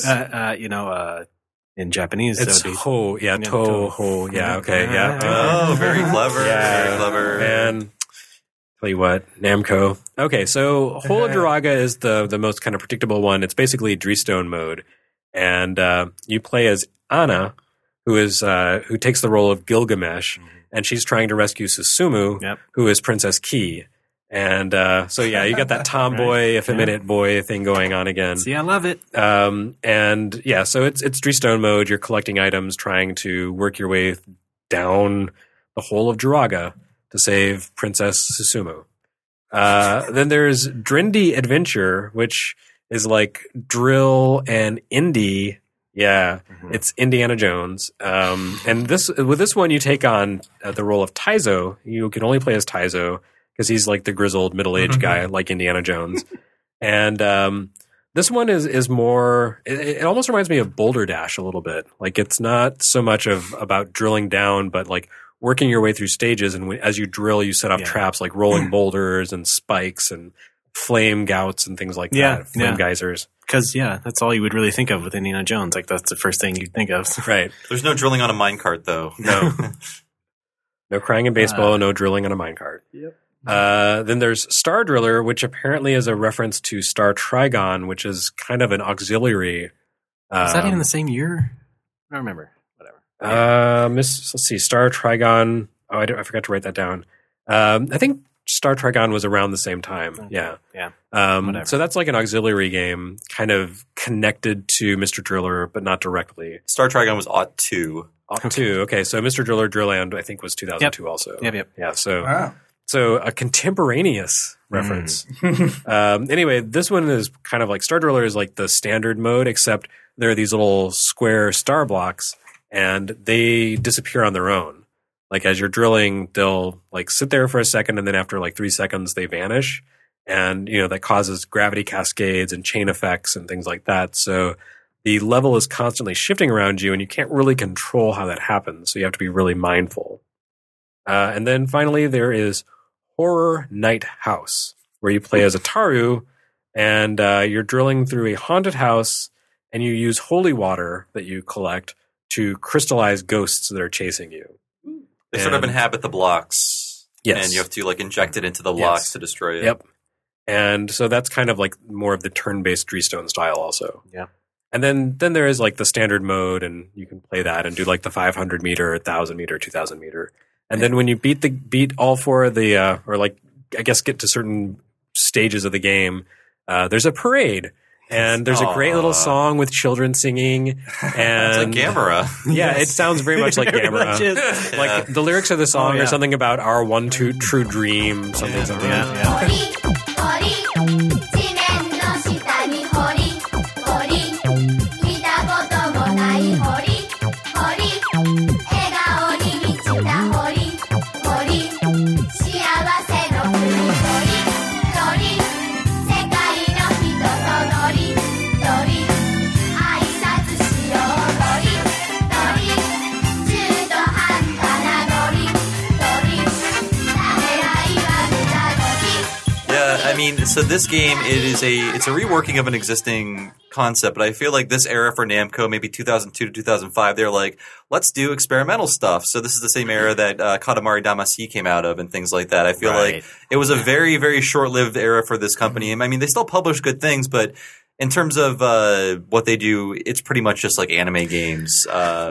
in Japanese, it's ho. Yeah, to, ho. Yeah, okay, yeah. Oh, very clever. Yeah, very clever. And tell you what, Namco. Okay, so Hole of Druaga is the most kind of predictable one. It's basically Drillstone mode, and you play as Anna, who takes the role of Gilgamesh, and she's trying to rescue Susumu, who is Princess Key. And you got that tomboy, effeminate boy thing going on again. See, I love it. So it's Drillstone mode. You're collecting items, trying to work your way down the Hole of Druaga to save Princess Susumu. Then there's Drindy Adventure, which is like Drill and Indie, Yeah, it's Indiana Jones. And with this one, you take on the role of Taizo. You can only play as Taizo because he's like the grizzled middle-aged guy, like Indiana Jones. And this one is more. It almost reminds me of Boulder Dash a little bit. Like it's not so much about drilling down, but like working your way through stages. And as you drill, you set off traps like rolling boulders and spikes and flame gouts and things like that. Flame geysers. Because, that's all you would really think of with Indiana Jones. Like, that's the first thing you'd think of. Right. There's no drilling on a minecart, though. No. No crying in baseball, no drilling on a minecart. Yep. Then there's Star Driller, which apparently is a reference to Star Trigon, which is kind of an auxiliary. Is that even the same year? I don't remember. Whatever. Let's see. Star Trigon. Oh, I forgot to write that down. I think Star Trigon was around the same time. Yeah. So that's like an auxiliary game, kind of connected to Mr. Driller, but not directly. Star Trigon was /2. Okay. So Mr. Driller Drillland, I think, was 2002 also. Yep. Yeah. So a contemporaneous reference. Anyway, this one is kind of like Star Driller is like the standard mode, except there are these little square star blocks, and they disappear on their own. Like as you're drilling, they'll like sit there for a second, and then after like 3 seconds, they vanish. And, that causes gravity cascades and chain effects and things like that. So the level is constantly shifting around you, and you can't really control how that happens. So you have to be really mindful. And then finally, there is Horror Night House, where you play as a Taru, and you're drilling through a haunted house, and you use holy water that you collect to crystallize ghosts that are chasing you. They sort of inhabit the blocks. Yes. And you have to like inject it into the blocks to destroy it. Yep. And so that's kind of like more of the turn-based Drestone style also. Yeah. And then there is like the standard mode, and you can play that and do like the 500 meter, 1,000 meter, 2,000 meter. And then when you beat all four of the, or like, I guess get to certain stages of the game, there's a parade. And there's a great little song with children singing. And it's like Gamera. Yeah, it sounds very much like Gamera. Like the lyrics of the song are something about our one true dream, something. Yeah. I mean, so this game, it's a reworking of an existing concept, but I feel like this era for Namco, maybe 2002 to 2005, they're like, let's do experimental stuff. So this is the same era that Katamari Damacy came out of and things like that. I feel like it was a very, very short-lived era for this company. I mean, they still publish good things, but in terms of what they do, it's pretty much just like anime games.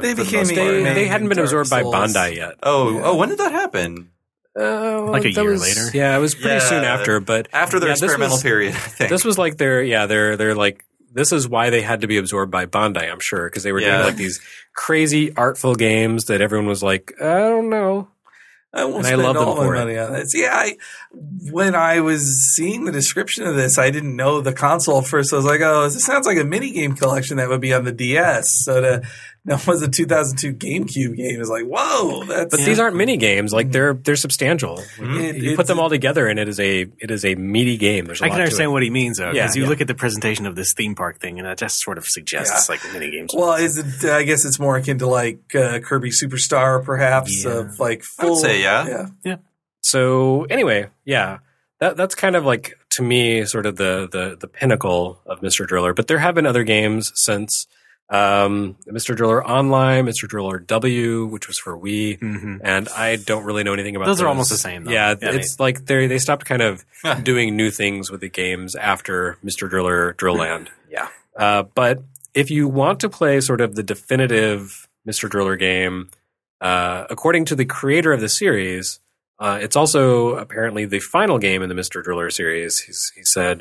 They hadn't been absorbed by Bandai yet. Oh, when did that happen? Like a year later. Yeah, it was pretty soon after, but after their experimental period, I think. This was like they're like, this is why they had to be absorbed by Bandai, I'm sure, because they were doing like these crazy artful games that everyone was like, I don't know. I won't spend all my money on this. Yeah, when I was seeing the description of this, I didn't know the console at first. I was like, oh, this sounds like a minigame collection that would be on the DS. So that was a 2002 GameCube game. It's like, whoa. But these aren't mini games. Like they're substantial. You put them all together, and it is a meaty game. There's I can understand what he means, though, because you look at the presentation of this theme park thing, and it just sort of suggests like mini games. Well, I guess it's more akin to like Kirby Superstar, perhaps, of like full. I would say, yeah. So anyway, that's kind of like, to me, sort of the pinnacle of Mr. Driller. But there have been other games since. Mr. Driller Online, Mr. Driller W, which was for Wii, and I don't really know anything about those. Those are almost the same, though. Yeah, it's like they stopped kind of doing new things with the games after Mr. Driller Drillland. But if you want to play sort of the definitive Mr. Driller game, according to the creator of the series, it's also apparently the final game in the Mr. Driller series. He said,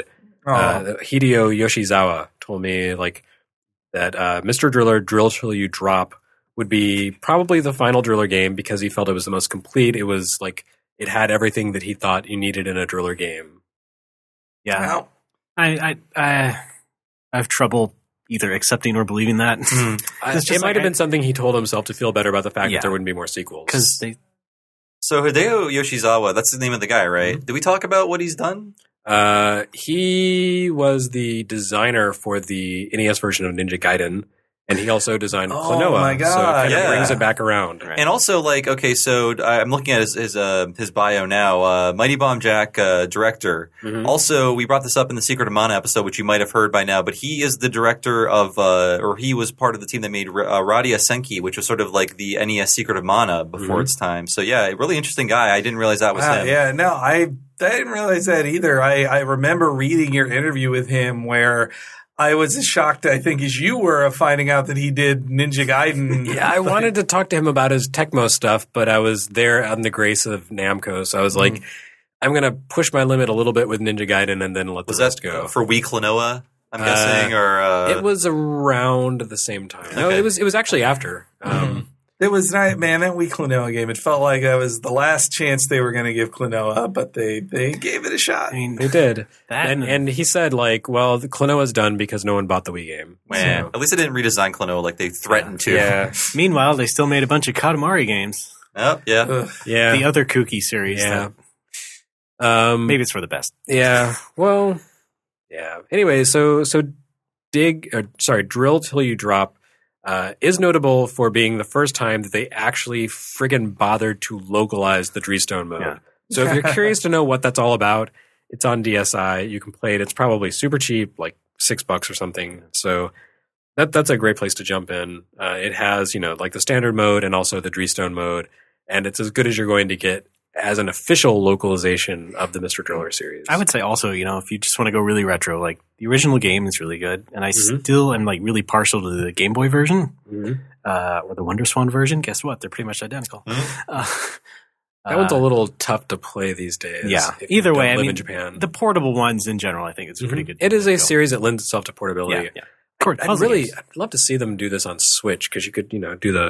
Hideo Yoshizawa told me that Mr. Driller Drill Till You Drop would be probably the final Driller game because he felt it was the most complete. It was like it had everything that he thought you needed in a Driller game. Yeah, I have trouble either accepting or believing that. It might have been something he told himself to feel better about the fact Yeah. that there wouldn't be more sequels. because they. So Hideo Yoshizawa, that's the name of the guy, right? Mm-hmm. Did we talk about what he's done? He was the designer for the NES version of Ninja Gaiden, and he also designed Klonoa. my So it God. kind of Yeah. brings it back around. And also, like, okay, so I'm looking at his bio now. Mighty Bomb Jack, director. Mm-hmm. Also, we brought this up in the Secret of Mana episode, which you might have heard by now, but he is the director of, or he was part of the team that made Radia Senki, which was sort of like the NES Secret of Mana before its time. So yeah, really interesting guy. I didn't realize that was him. Yeah, no, I didn't realize that either. I remember reading your interview with him where I was as shocked, I think, as you were of finding out that he did Ninja Gaiden. Yeah, I wanted to talk to him about his Tecmo stuff, but I was there on the grace of Namco, so I was like, I'm going to push my limit a little bit with Ninja Gaiden and then let Was the rest that go. for Wii Klonoa, I'm guessing, or It was around the same time. No, Okay. it was actually after. It was nice, man. That Wii Klonoa game. It felt like that was the last chance they were going to give Klonoa, but they gave it a shot. I mean, They did. That And he said, like, well, the Klonoa's done because no one bought the Wii game. man. So, At least they didn't redesign Klonoa like they threatened to. yeah. meanwhile, they still made a bunch of Katamari games. Oh, yeah. Ugh. Yeah. The other kooky series. Yeah. That maybe it's for the best. Yeah. Well, yeah. Anyway, so Drill Till You Drop is notable for being the first time that they actually friggin' bothered to localize the Dristone mode. Yeah. So if you're curious to know what that's all about, it's on DSi. You can play it. It's probably super cheap, like $6 or something. So that's a great place to jump in. It has, like the standard mode and also the Dristone mode, and it's as good as you're going to get as an official localization of the Mr. Driller series. I would say also, if you just want to go really retro, like the original game is really good, and I still am like really partial to the Game Boy version or the Wonder Swan version. Guess what? They're pretty much identical. That one's a little tough to play these days. Yeah. if you Either don't way, I live mean, in Japan. the portable ones in general, I think it's pretty good. It is a Go. series that lends itself to portability. Yeah. I'd love to see them do this on Switch because you could, do the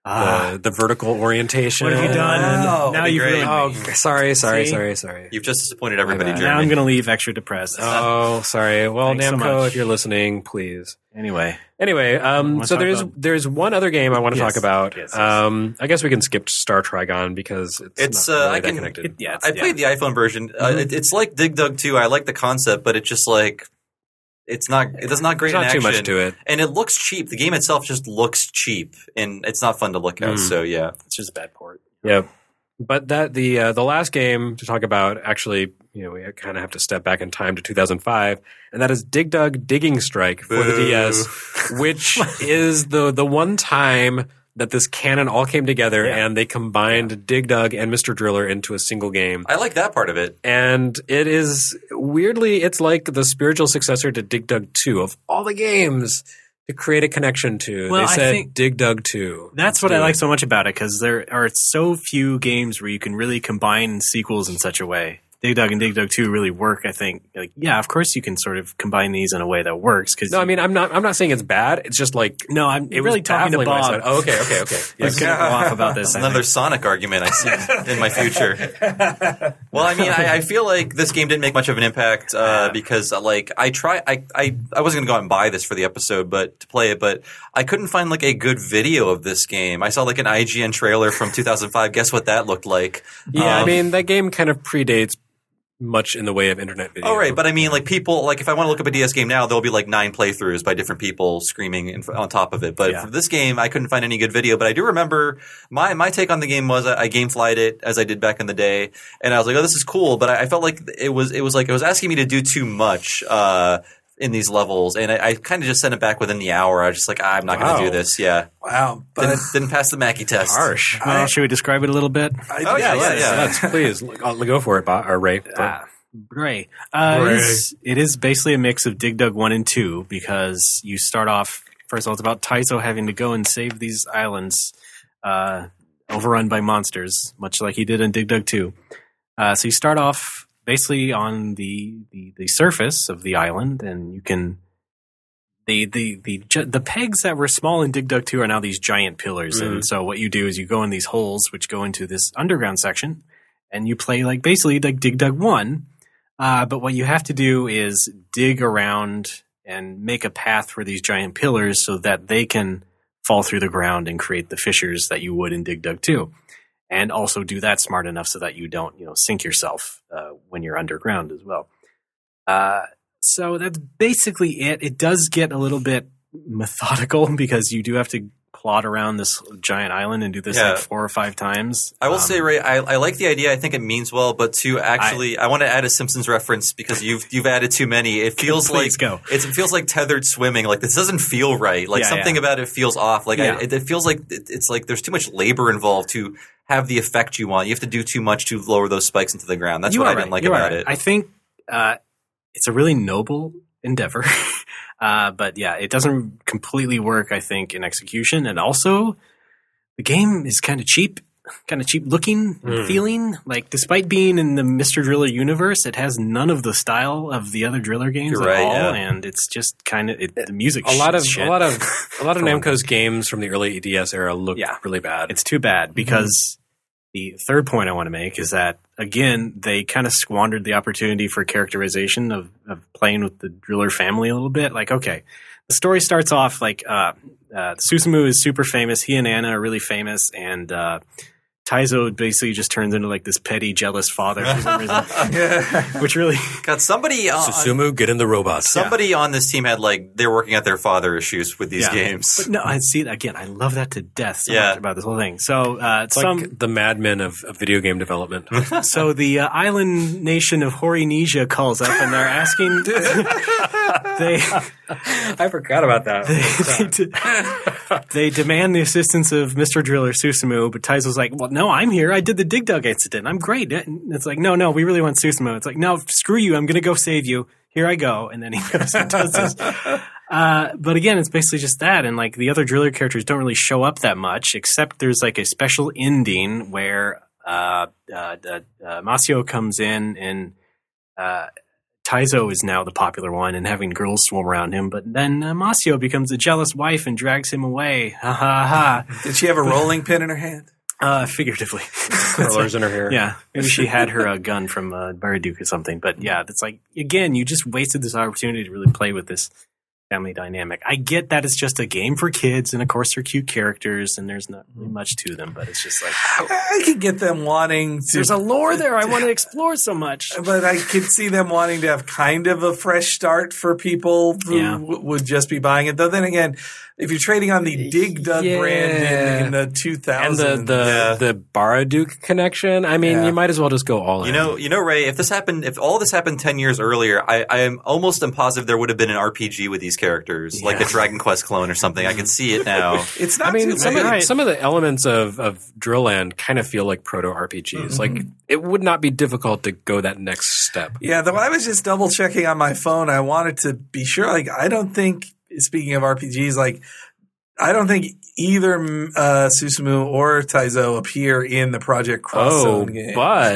vertical orientation. What have you done? Wow. Now you've That'd be really. Oh, sorry. See? You've just disappointed everybody, My bad. Jeremy. Now I'm going to leave extra depressed. Oh, sorry. Well, Thanks so Namco, much. if you're listening, please. Anyway, Anyway, so talk there's one other game I want to Yes. talk about. Yes. I guess we can skip Star Trigon because it's not really I that can- connected. I played the iPhone version. It's like Dig Dug 2. I like the concept, but it's just like it's not great There's not in too action. much to it. And it looks cheap. The game itself just looks cheap, and it's not fun to look at. So yeah, it's just a bad port. Yep. But that the last game to talk about, actually, we kind of have to step back in time to 2005, and that is Dig Dug Digging Strike for the DS, which is the one time that this canon all came together and they combined Dig Dug and Mr. Driller into a single game. I like that part of it. And it is weirdly, it's like the spiritual successor to Dig Dug 2 of all the games to create a connection to. Well, they I said think Dig Dug 2. That's what I like so much about it, because there are so few games where you can really combine sequels in such a way. Dig Dug and Dig Dug 2 really work, I think. Like, yeah, of course you can sort of combine these in a way that works. Cause No, I mean, I'm not saying it's bad. It's just like, no, I'm it really was talking to baffling when I Bob. said, oh, okay. He's Yes. going to go off about this. I Another think. Sonic argument I see in my future. Well, I mean, I feel like this game didn't make much of an impact because, like, I wasn't going to go out and buy this for the episode, but to play it, but I couldn't find like a good video of this game. I saw like an IGN trailer from 2005. Guess what that looked like? Yeah, I mean, that game kind of predates much in the way of internet video. Oh, right. But I mean, like people, like if I want to look up a DS game now, there'll be like 9 playthroughs by different people screaming on top of it. But for this game, I couldn't find any good video. But I do remember my take on the game was I gameflied it as I did back in the day. And I was like, oh, this is cool. But I felt like it was asking me to do too much, in these levels. And I kind of just sent it back within the hour. I was just like, I'm not going to do this. Yeah. Wow. But Didn't pass the Mackey test. Harsh. Well, should we describe it a little bit? Oh, yeah. Let's please go for it, or Ray. Ray. It is basically a mix of Dig Dug 1 and 2, because you start off, first of all, it's about Taizo having to go and save these islands overrun by monsters, much like he did in Dig Dug 2. So you start off basically on the surface of the island, and you can the pegs that were small in Dig Dug 2 are now these giant pillars. And so what you do is you go in these holes which go into this underground section, and you play basically like Dig Dug 1. But what you have to do is dig around and make a path for these giant pillars so that they can fall through the ground and create the fissures that you would in Dig Dug 2. And also do that smart enough so that you don't, sink yourself when you're underground as well. So that's basically it. It does get a little bit methodical because you do have to plot around this giant island and do this like 4 or 5 times. I will say, Ray, I like the idea. I think it means well, but to actually, I want to add a Simpsons reference because you've added too many. It feels it feels like tethered swimming. Like this doesn't feel right. Like something about it feels off. Like it feels like it's like there's too much labor involved to have the effect you want. You have to do too much to lower those spikes into the ground. That's what I didn't like about it. I think it's a really noble endeavor. But yeah, it doesn't completely work, I think, in execution. And also, the game is kind of cheap looking and feeling. Like, despite being in the Mr. Driller universe, it has none of the style of the other Driller games at all. Yeah. And it's just kind of the music. A lot of Namco's games from the early EDS era look really bad. It's too bad because the third point I want to make is that, again, they kind of squandered the opportunity for characterization of playing with the Driller family a little bit. Like, okay, the story starts off like Susumu is super famous. He and Anna are really famous. And Taizo basically just turns into like this petty, jealous father for some reason. Which really... God, somebody... Susumu, get in the robots. Somebody on this team had they're working at their father issues with these games. But no, I see it again. I love that to death so much about this whole thing. So it's like the Mad Men of video game development. So the island nation of Horinesia calls up and they're asking... I forgot about that. They demand the assistance of Mr. Driller Susumu, but Taizo's like, well, no, I'm here. I did the Dig Dug incident. I'm great. And it's like, no, we really want Susumu. It's like, no, screw you. I'm going to go save you. Here I go. And then he goes and does this. But again, it's basically just that. And like the other Driller characters don't really show up that much, except there's like a special ending where Masio comes in and Taizo is now the popular one and having girls swarm around him, but then Masio becomes a jealous wife and drags him away. Ha ha ha. Did she have a rolling pin in her hand? Figuratively. Curlers in her hair. Yeah. Maybe she had her gun from Baraduke or something. But yeah, it's like, again, you just wasted this opportunity to really play with this family dynamic. I get that it's just a game for kids, and of course they're cute characters, and there's not really much to them, but it's just like... I could get them wanting to... There's a lore there I want to explore so much. But I could see them wanting to have kind of a fresh start for people who would just be buying it. Though then again, if you're trading on the Dig Dug brand in the 2000s... And the Baraduke connection, I mean, you might as well just go all in. You know, Ray, if all this happened 10 years earlier, I am almost positive there would have been an RPG with these characters, like a Dragon Quest clone or something. I can see it now. It's not. I mean, some of the elements of Drillland kind of feel like proto RPGs. Like it would not be difficult to go that next step. Yeah, though I was just double checking on my phone. I wanted to be sure. Like, I don't think. Speaking of RPGs, like I don't think either Susumu or Taizo appear in the Project Cross Zone game.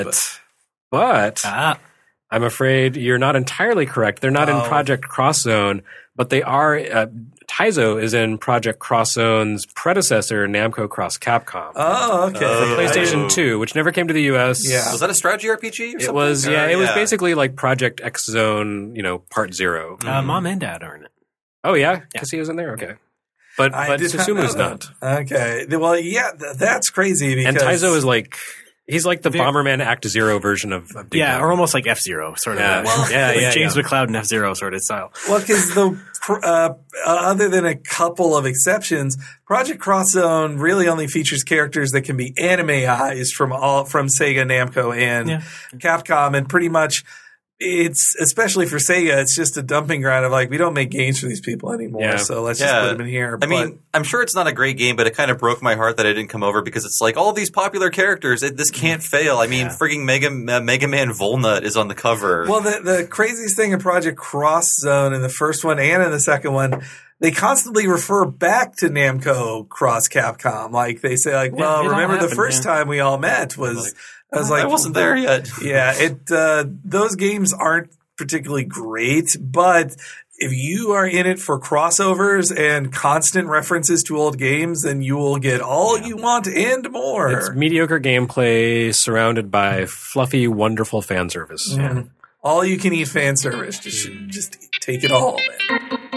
But I'm afraid you're not entirely correct. They're not in Project Cross Zone, but they are. Taizo is in Project Cross Zone's predecessor, Namco Cross Capcom. Oh, okay. For PlayStation 2, which never came to the US. Yeah. Was that a strategy RPG or something? It was, it was basically like Project X Zone, Part 0. Mom and Dad are in it. Oh, yeah? Because he was in there? Okay. But Susumu's not. Okay. Well, yeah, that's crazy. Because and Taizo is like... He's like the Bomberman Act Zero version of Dig Dug. Or almost like F-Zero, sort of. James McCloud and F-Zero sort of style. Well, because other than a couple of exceptions, Project Cross Zone really only features characters that can be animeized from Sega, Namco, and Capcom, and pretty much it's, especially for Sega, it's just a dumping ground of like, we don't make games for these people anymore, so let's just put them in here. I mean, I'm sure it's not a great game, but it kind of broke my heart that it didn't come over because it's like all these popular characters, this can't fail. I mean, frigging Mega Man Volnut is on the cover. Well, the craziest thing in Project Cross Zone in the first one and in the second one, they constantly refer back to Namco Cross Capcom. Like they say, like, well, remember the first time we all met was. I was like, I wasn't there yet. Yeah, those games aren't particularly great, but if you are in it for crossovers and constant references to old games, then you will get all you want and more. It's mediocre gameplay surrounded by fluffy, wonderful fan service. All you can eat fan service. Just take it all, man.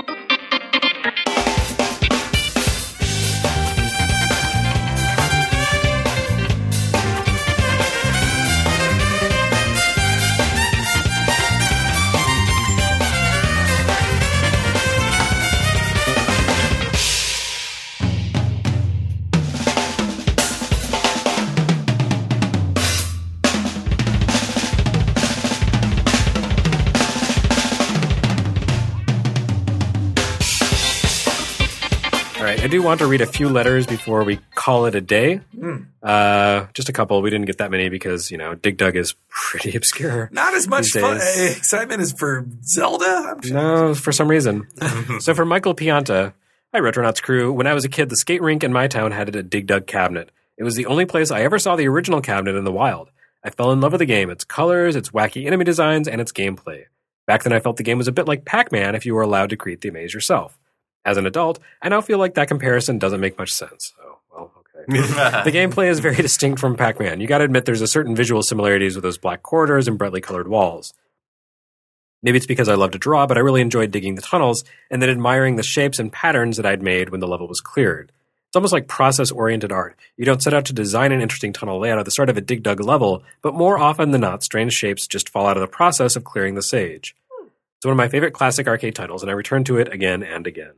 do want to read a few letters before we call it a day. Just a couple. We didn't get that many because, Dig Dug is pretty obscure. Not as much these days. excitement as for Zelda, I'm sure. No, for some reason. So for Michael Pianta, hi, Retronauts crew. When I was a kid, the skate rink in my town had a Dig Dug cabinet. It was the only place I ever saw the original cabinet in the wild. I fell in love with the game, its colors, its wacky enemy designs, and its gameplay. Back then, I felt the game was a bit like Pac-Man if you were allowed to create the maze yourself. As an adult, I now feel like that comparison doesn't make much sense. Oh, well, okay. The gameplay is very distinct from Pac-Man. You gotta admit there's a certain visual similarities with those black corridors and brightly colored walls. Maybe it's because I love to draw, but I really enjoyed digging the tunnels and then admiring the shapes and patterns that I'd made when the level was cleared. It's almost like process-oriented art. You don't set out to design an interesting tunnel layout at the start of a Dig Dug level, but more often than not, strange shapes just fall out of the process of clearing the stage. It's one of my favorite classic arcade titles, and I return to it again and again.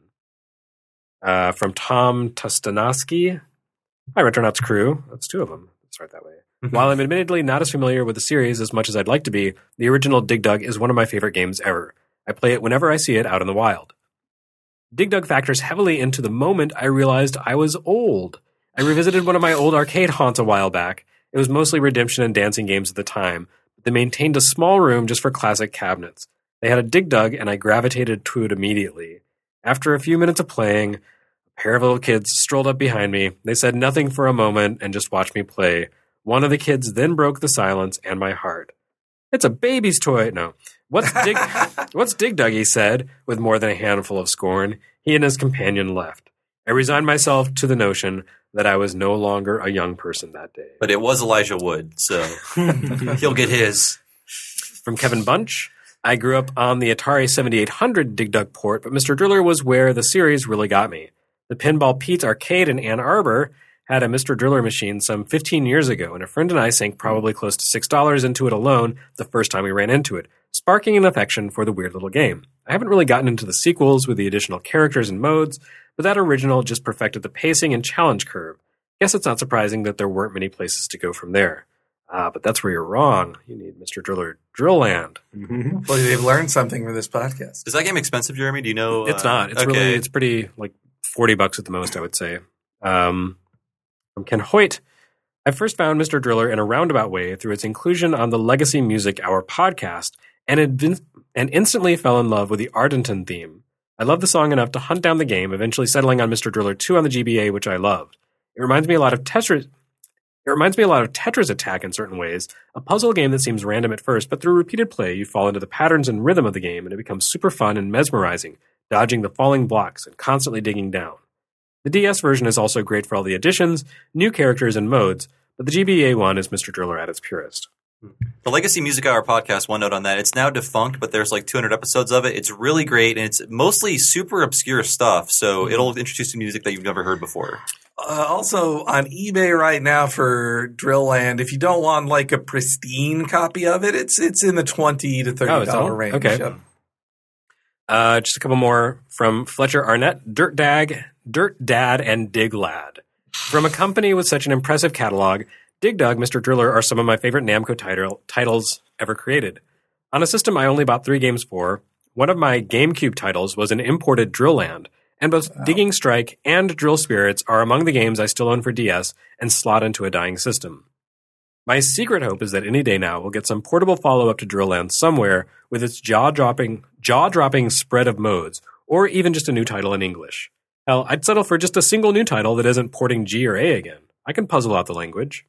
From Tom Tustanovsky. Hi, Retronauts crew. That's two of them. Let's start that way. While I'm admittedly not as familiar with the series as much as I'd like to be, the original Dig Dug is one of my favorite games ever. I play it whenever I see it out in the wild. Dig Dug factors heavily into the moment I realized I was old. I revisited one of my old arcade haunts a while back. It was mostly redemption and dancing games at the time, but they maintained a small room just for classic cabinets. They had a Dig Dug, and I gravitated to it immediately. After a few minutes of playing, a pair of little kids strolled up behind me. They said nothing for a moment and just watched me play. One of the kids then broke the silence and my heart. It's a baby's toy. No. What's Dig Dug, he said, with more than a handful of scorn. He and his companion left. I resigned myself to the notion that I was no longer a young person that day. But it was Elijah Wood, so he'll get his. From Kevin Bunch, I grew up on the Atari 7800 Dig Dug port, but Mr. Driller was where the series really got me. The Pinball Pete's arcade in Ann Arbor had a Mr. Driller machine some 15 years ago, and a friend and I sank probably close to $6 into it alone the first time we ran into it, sparking an affection for the weird little game. I haven't really gotten into the sequels with the additional characters and modes, but that original just perfected the pacing and challenge curve. Guess it's not surprising that there weren't many places to go from there. But that's where you're wrong. You need Mr. Driller Drill Land. Well, they've learned something from this podcast. Is that game expensive, Jeremy? Do you know? It's not. It's okay. it's pretty, like $40 at the most, I would say. From Ken Hoyt, I first found Mr. Driller in a roundabout way through its inclusion on the Legacy Music Hour podcast and instantly fell in love with the Ardenton theme. I loved the song enough to hunt down the game, eventually settling on Mr. Driller 2 on the GBA, which I loved. It reminds me a lot of Tetris Attack in certain ways, a puzzle game that seems random at first, but through repeated play, you fall into the patterns and rhythm of the game, and it becomes super fun and mesmerizing, dodging the falling blocks and constantly digging down. The DS version is also great for all the additions, new characters, and modes, but the GBA one is Mr. Driller at its purest. The Legacy Music Hour podcast, one note on that, it's now defunct, but there's like 200 episodes of it. It's really great, and it's mostly super obscure stuff, so it'll introduce you to music that you've never heard before. Also, on eBay right now for Drill Land, if you don't want like a pristine copy of it, it's in the $20 to $30 range. Okay. Yep. Just a couple more from Fletcher Arnett, Dirt Dad, and Dig Lad. From a company with such an impressive catalog, Dig Dug, Mr. Driller are some of my favorite Namco titles ever created. On a system I only bought 3 games for, one of my GameCube titles was an imported Drill Land, and both Digging Strike and Drill Spirits are among the games I still own for DS and slot into a dying system. My secret hope is that any day now we'll get some portable follow-up to Drill Land somewhere with its jaw-dropping spread of modes, or even just a new title in English. Hell, I'd settle for just a single new title that isn't porting G or A again. I can puzzle out the language.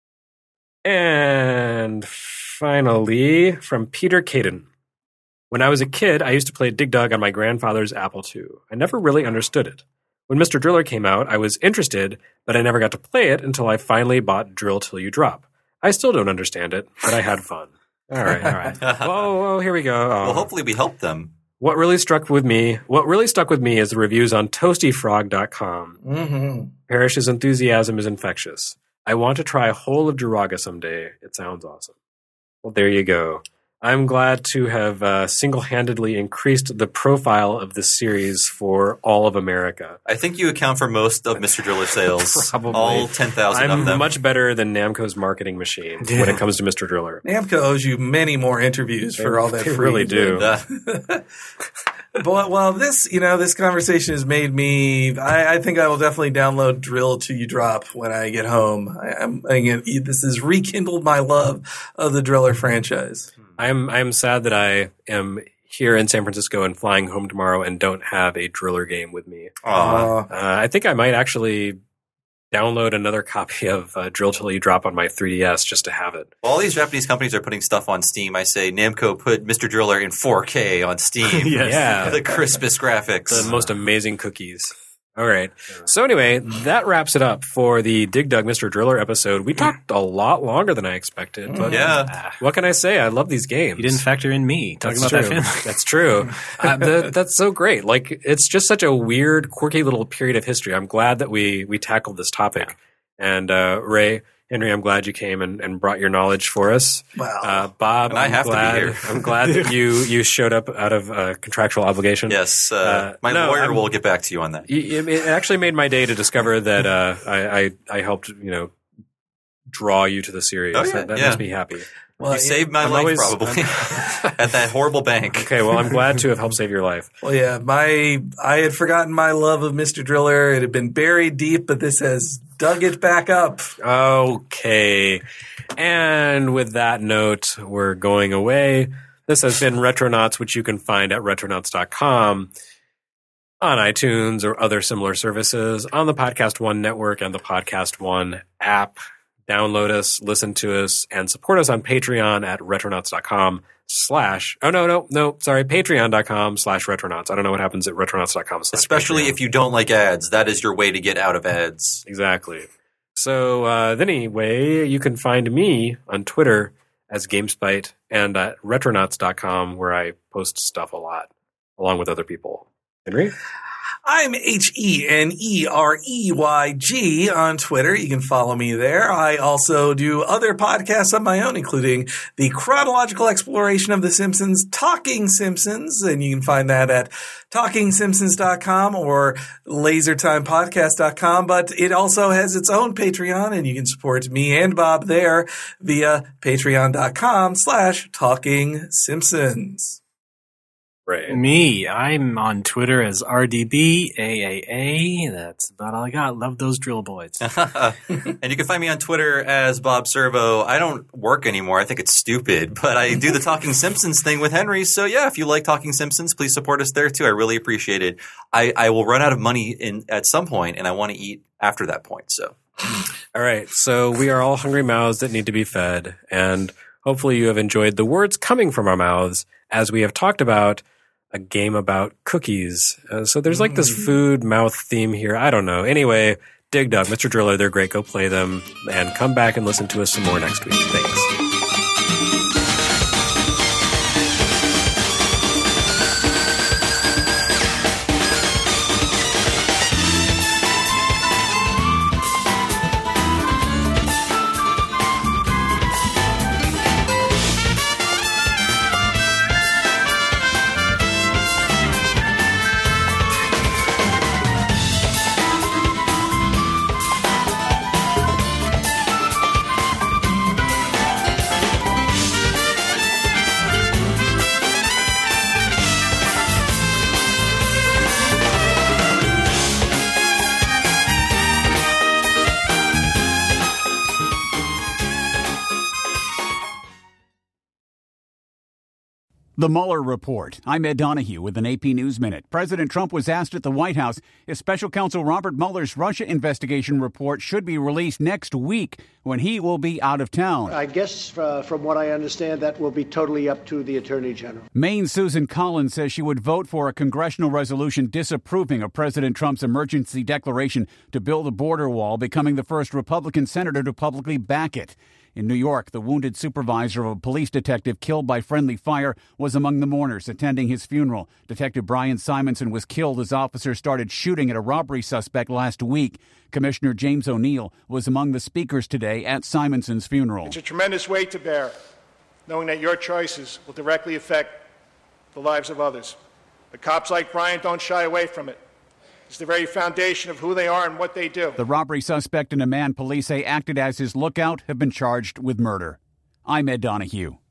And finally, from Peter Caden. When I was a kid, I used to play Dig Dug on my grandfather's Apple II. I never really understood it. When Mr. Driller came out, I was interested, but I never got to play it until I finally bought Drill Till You Drop. I still don't understand it, but I had fun. All right. Whoa, here we go. Well, hopefully we helped them. What really stuck with me is the reviews on ToastyFrog.com. Mm-hmm. Parrish's enthusiasm is infectious. I want to try a whole of Duraga someday. It sounds awesome. Well, there you go. I'm glad to have single-handedly increased the profile of this series for all of America. I think you account for most of Mr. Driller sales. Probably. All 10,000 of them. I'm much better than Namco's marketing machine when it comes to Mr. Driller. Namco owes you many more interviews for all that They free. really do. But well, this conversation has made me. I think I will definitely download Drill Till You Drop when I get home. This has rekindled my love of the Driller franchise. I'm sad that I am here in San Francisco and flying home tomorrow and don't have a Driller game with me. I think I might actually download another copy of Drill Till You Drop on my 3DS just to have it. Well, all these Japanese companies are putting stuff on Steam. I say Namco put Mr. Driller in 4K on Steam. Yeah. The crispest graphics. The most amazing cookies. All right. So anyway, that wraps it up for the Dig Dug Mr. Driller episode. We talked a lot longer than I expected. But what can I say? I love these games. You didn't factor in me talking about that family. That's true. That's so great. Like, it's just such a weird, quirky little period of history. I'm glad that we tackled this topic. And Ray, Henry, I'm glad you came and brought your knowledge for us. Wow. Bob, And I have to be here. I'm glad that you showed up out of contractual obligation. Yes. My lawyer will get back to you on that. It actually made my day to discover that I helped, draw you to the series. Oh, yeah, that makes me happy. Well, you saved my life, probably, at that horrible bank. Okay, well, I'm glad to have helped save your life. Well, yeah, I had forgotten my love of Mr. Driller. It had been buried deep, but this has dug it back up. Okay. And with that note, we're going away. This has been Retronauts, which you can find at retronauts.com, on iTunes or other similar services, on the Podcast One network and the Podcast One app. Download us, listen to us, and support us on Patreon at retronauts.com/ patreon.com/retronauts. I don't know what happens at retronauts.com/. Especially if you don't like ads. That is your way to get out of ads. Exactly. So anyway, you can find me on Twitter as GameSpite and at retronauts.com, where I post stuff a lot, along with other people. Henry? I'm HENEREYG on Twitter. You can follow me there. I also do other podcasts of my own, including the chronological exploration of The Simpsons, Talking Simpsons, and you can find that at TalkingSimpsons.com or LaserTimePodcast.com. But it also has its own Patreon, and you can support me and Bob there via Patreon.com/TalkingSimpsons. Right. Me, I'm on Twitter as RDBAAA. That's about all I got. Love those drill boys. And you can find me on Twitter as Bob Servo. I don't work anymore. I think it's stupid, but I do the Talking Simpsons thing with Henry. So yeah, if you like Talking Simpsons, please support us there too. I really appreciate it. I will run out of money at some point, and I want to eat after that point. So, all right. So we are all hungry mouths that need to be fed, and hopefully you have enjoyed the words coming from our mouths as we have talked about a game about cookies. So there's like this food mouth theme here. I don't know. Anyway, Dig Dug, Mr. Driller, they're great. Go play them and come back and listen to us some more next week. Thanks. The Mueller Report. I'm Ed Donahue with an AP News Minute. President Trump was asked at the White House if Special Counsel Robert Mueller's Russia investigation report should be released next week when he will be out of town. I guess from what I understand, that will be totally up to the Attorney General. Maine's Susan Collins says she would vote for a congressional resolution disapproving of President Trump's emergency declaration to build a border wall, becoming the first Republican senator to publicly back it. In New York, the wounded supervisor of a police detective killed by friendly fire was among the mourners attending his funeral. Detective Brian Simonson was killed as officers started shooting at a robbery suspect last week. Commissioner James O'Neill was among the speakers today at Simonson's funeral. It's a tremendous weight to bear, knowing that your choices will directly affect the lives of others. But cops like Brian don't shy away from it. It's the very foundation of who they are and what they do. The robbery suspect and a man police say acted as his lookout have been charged with murder. I'm Ed Donahue.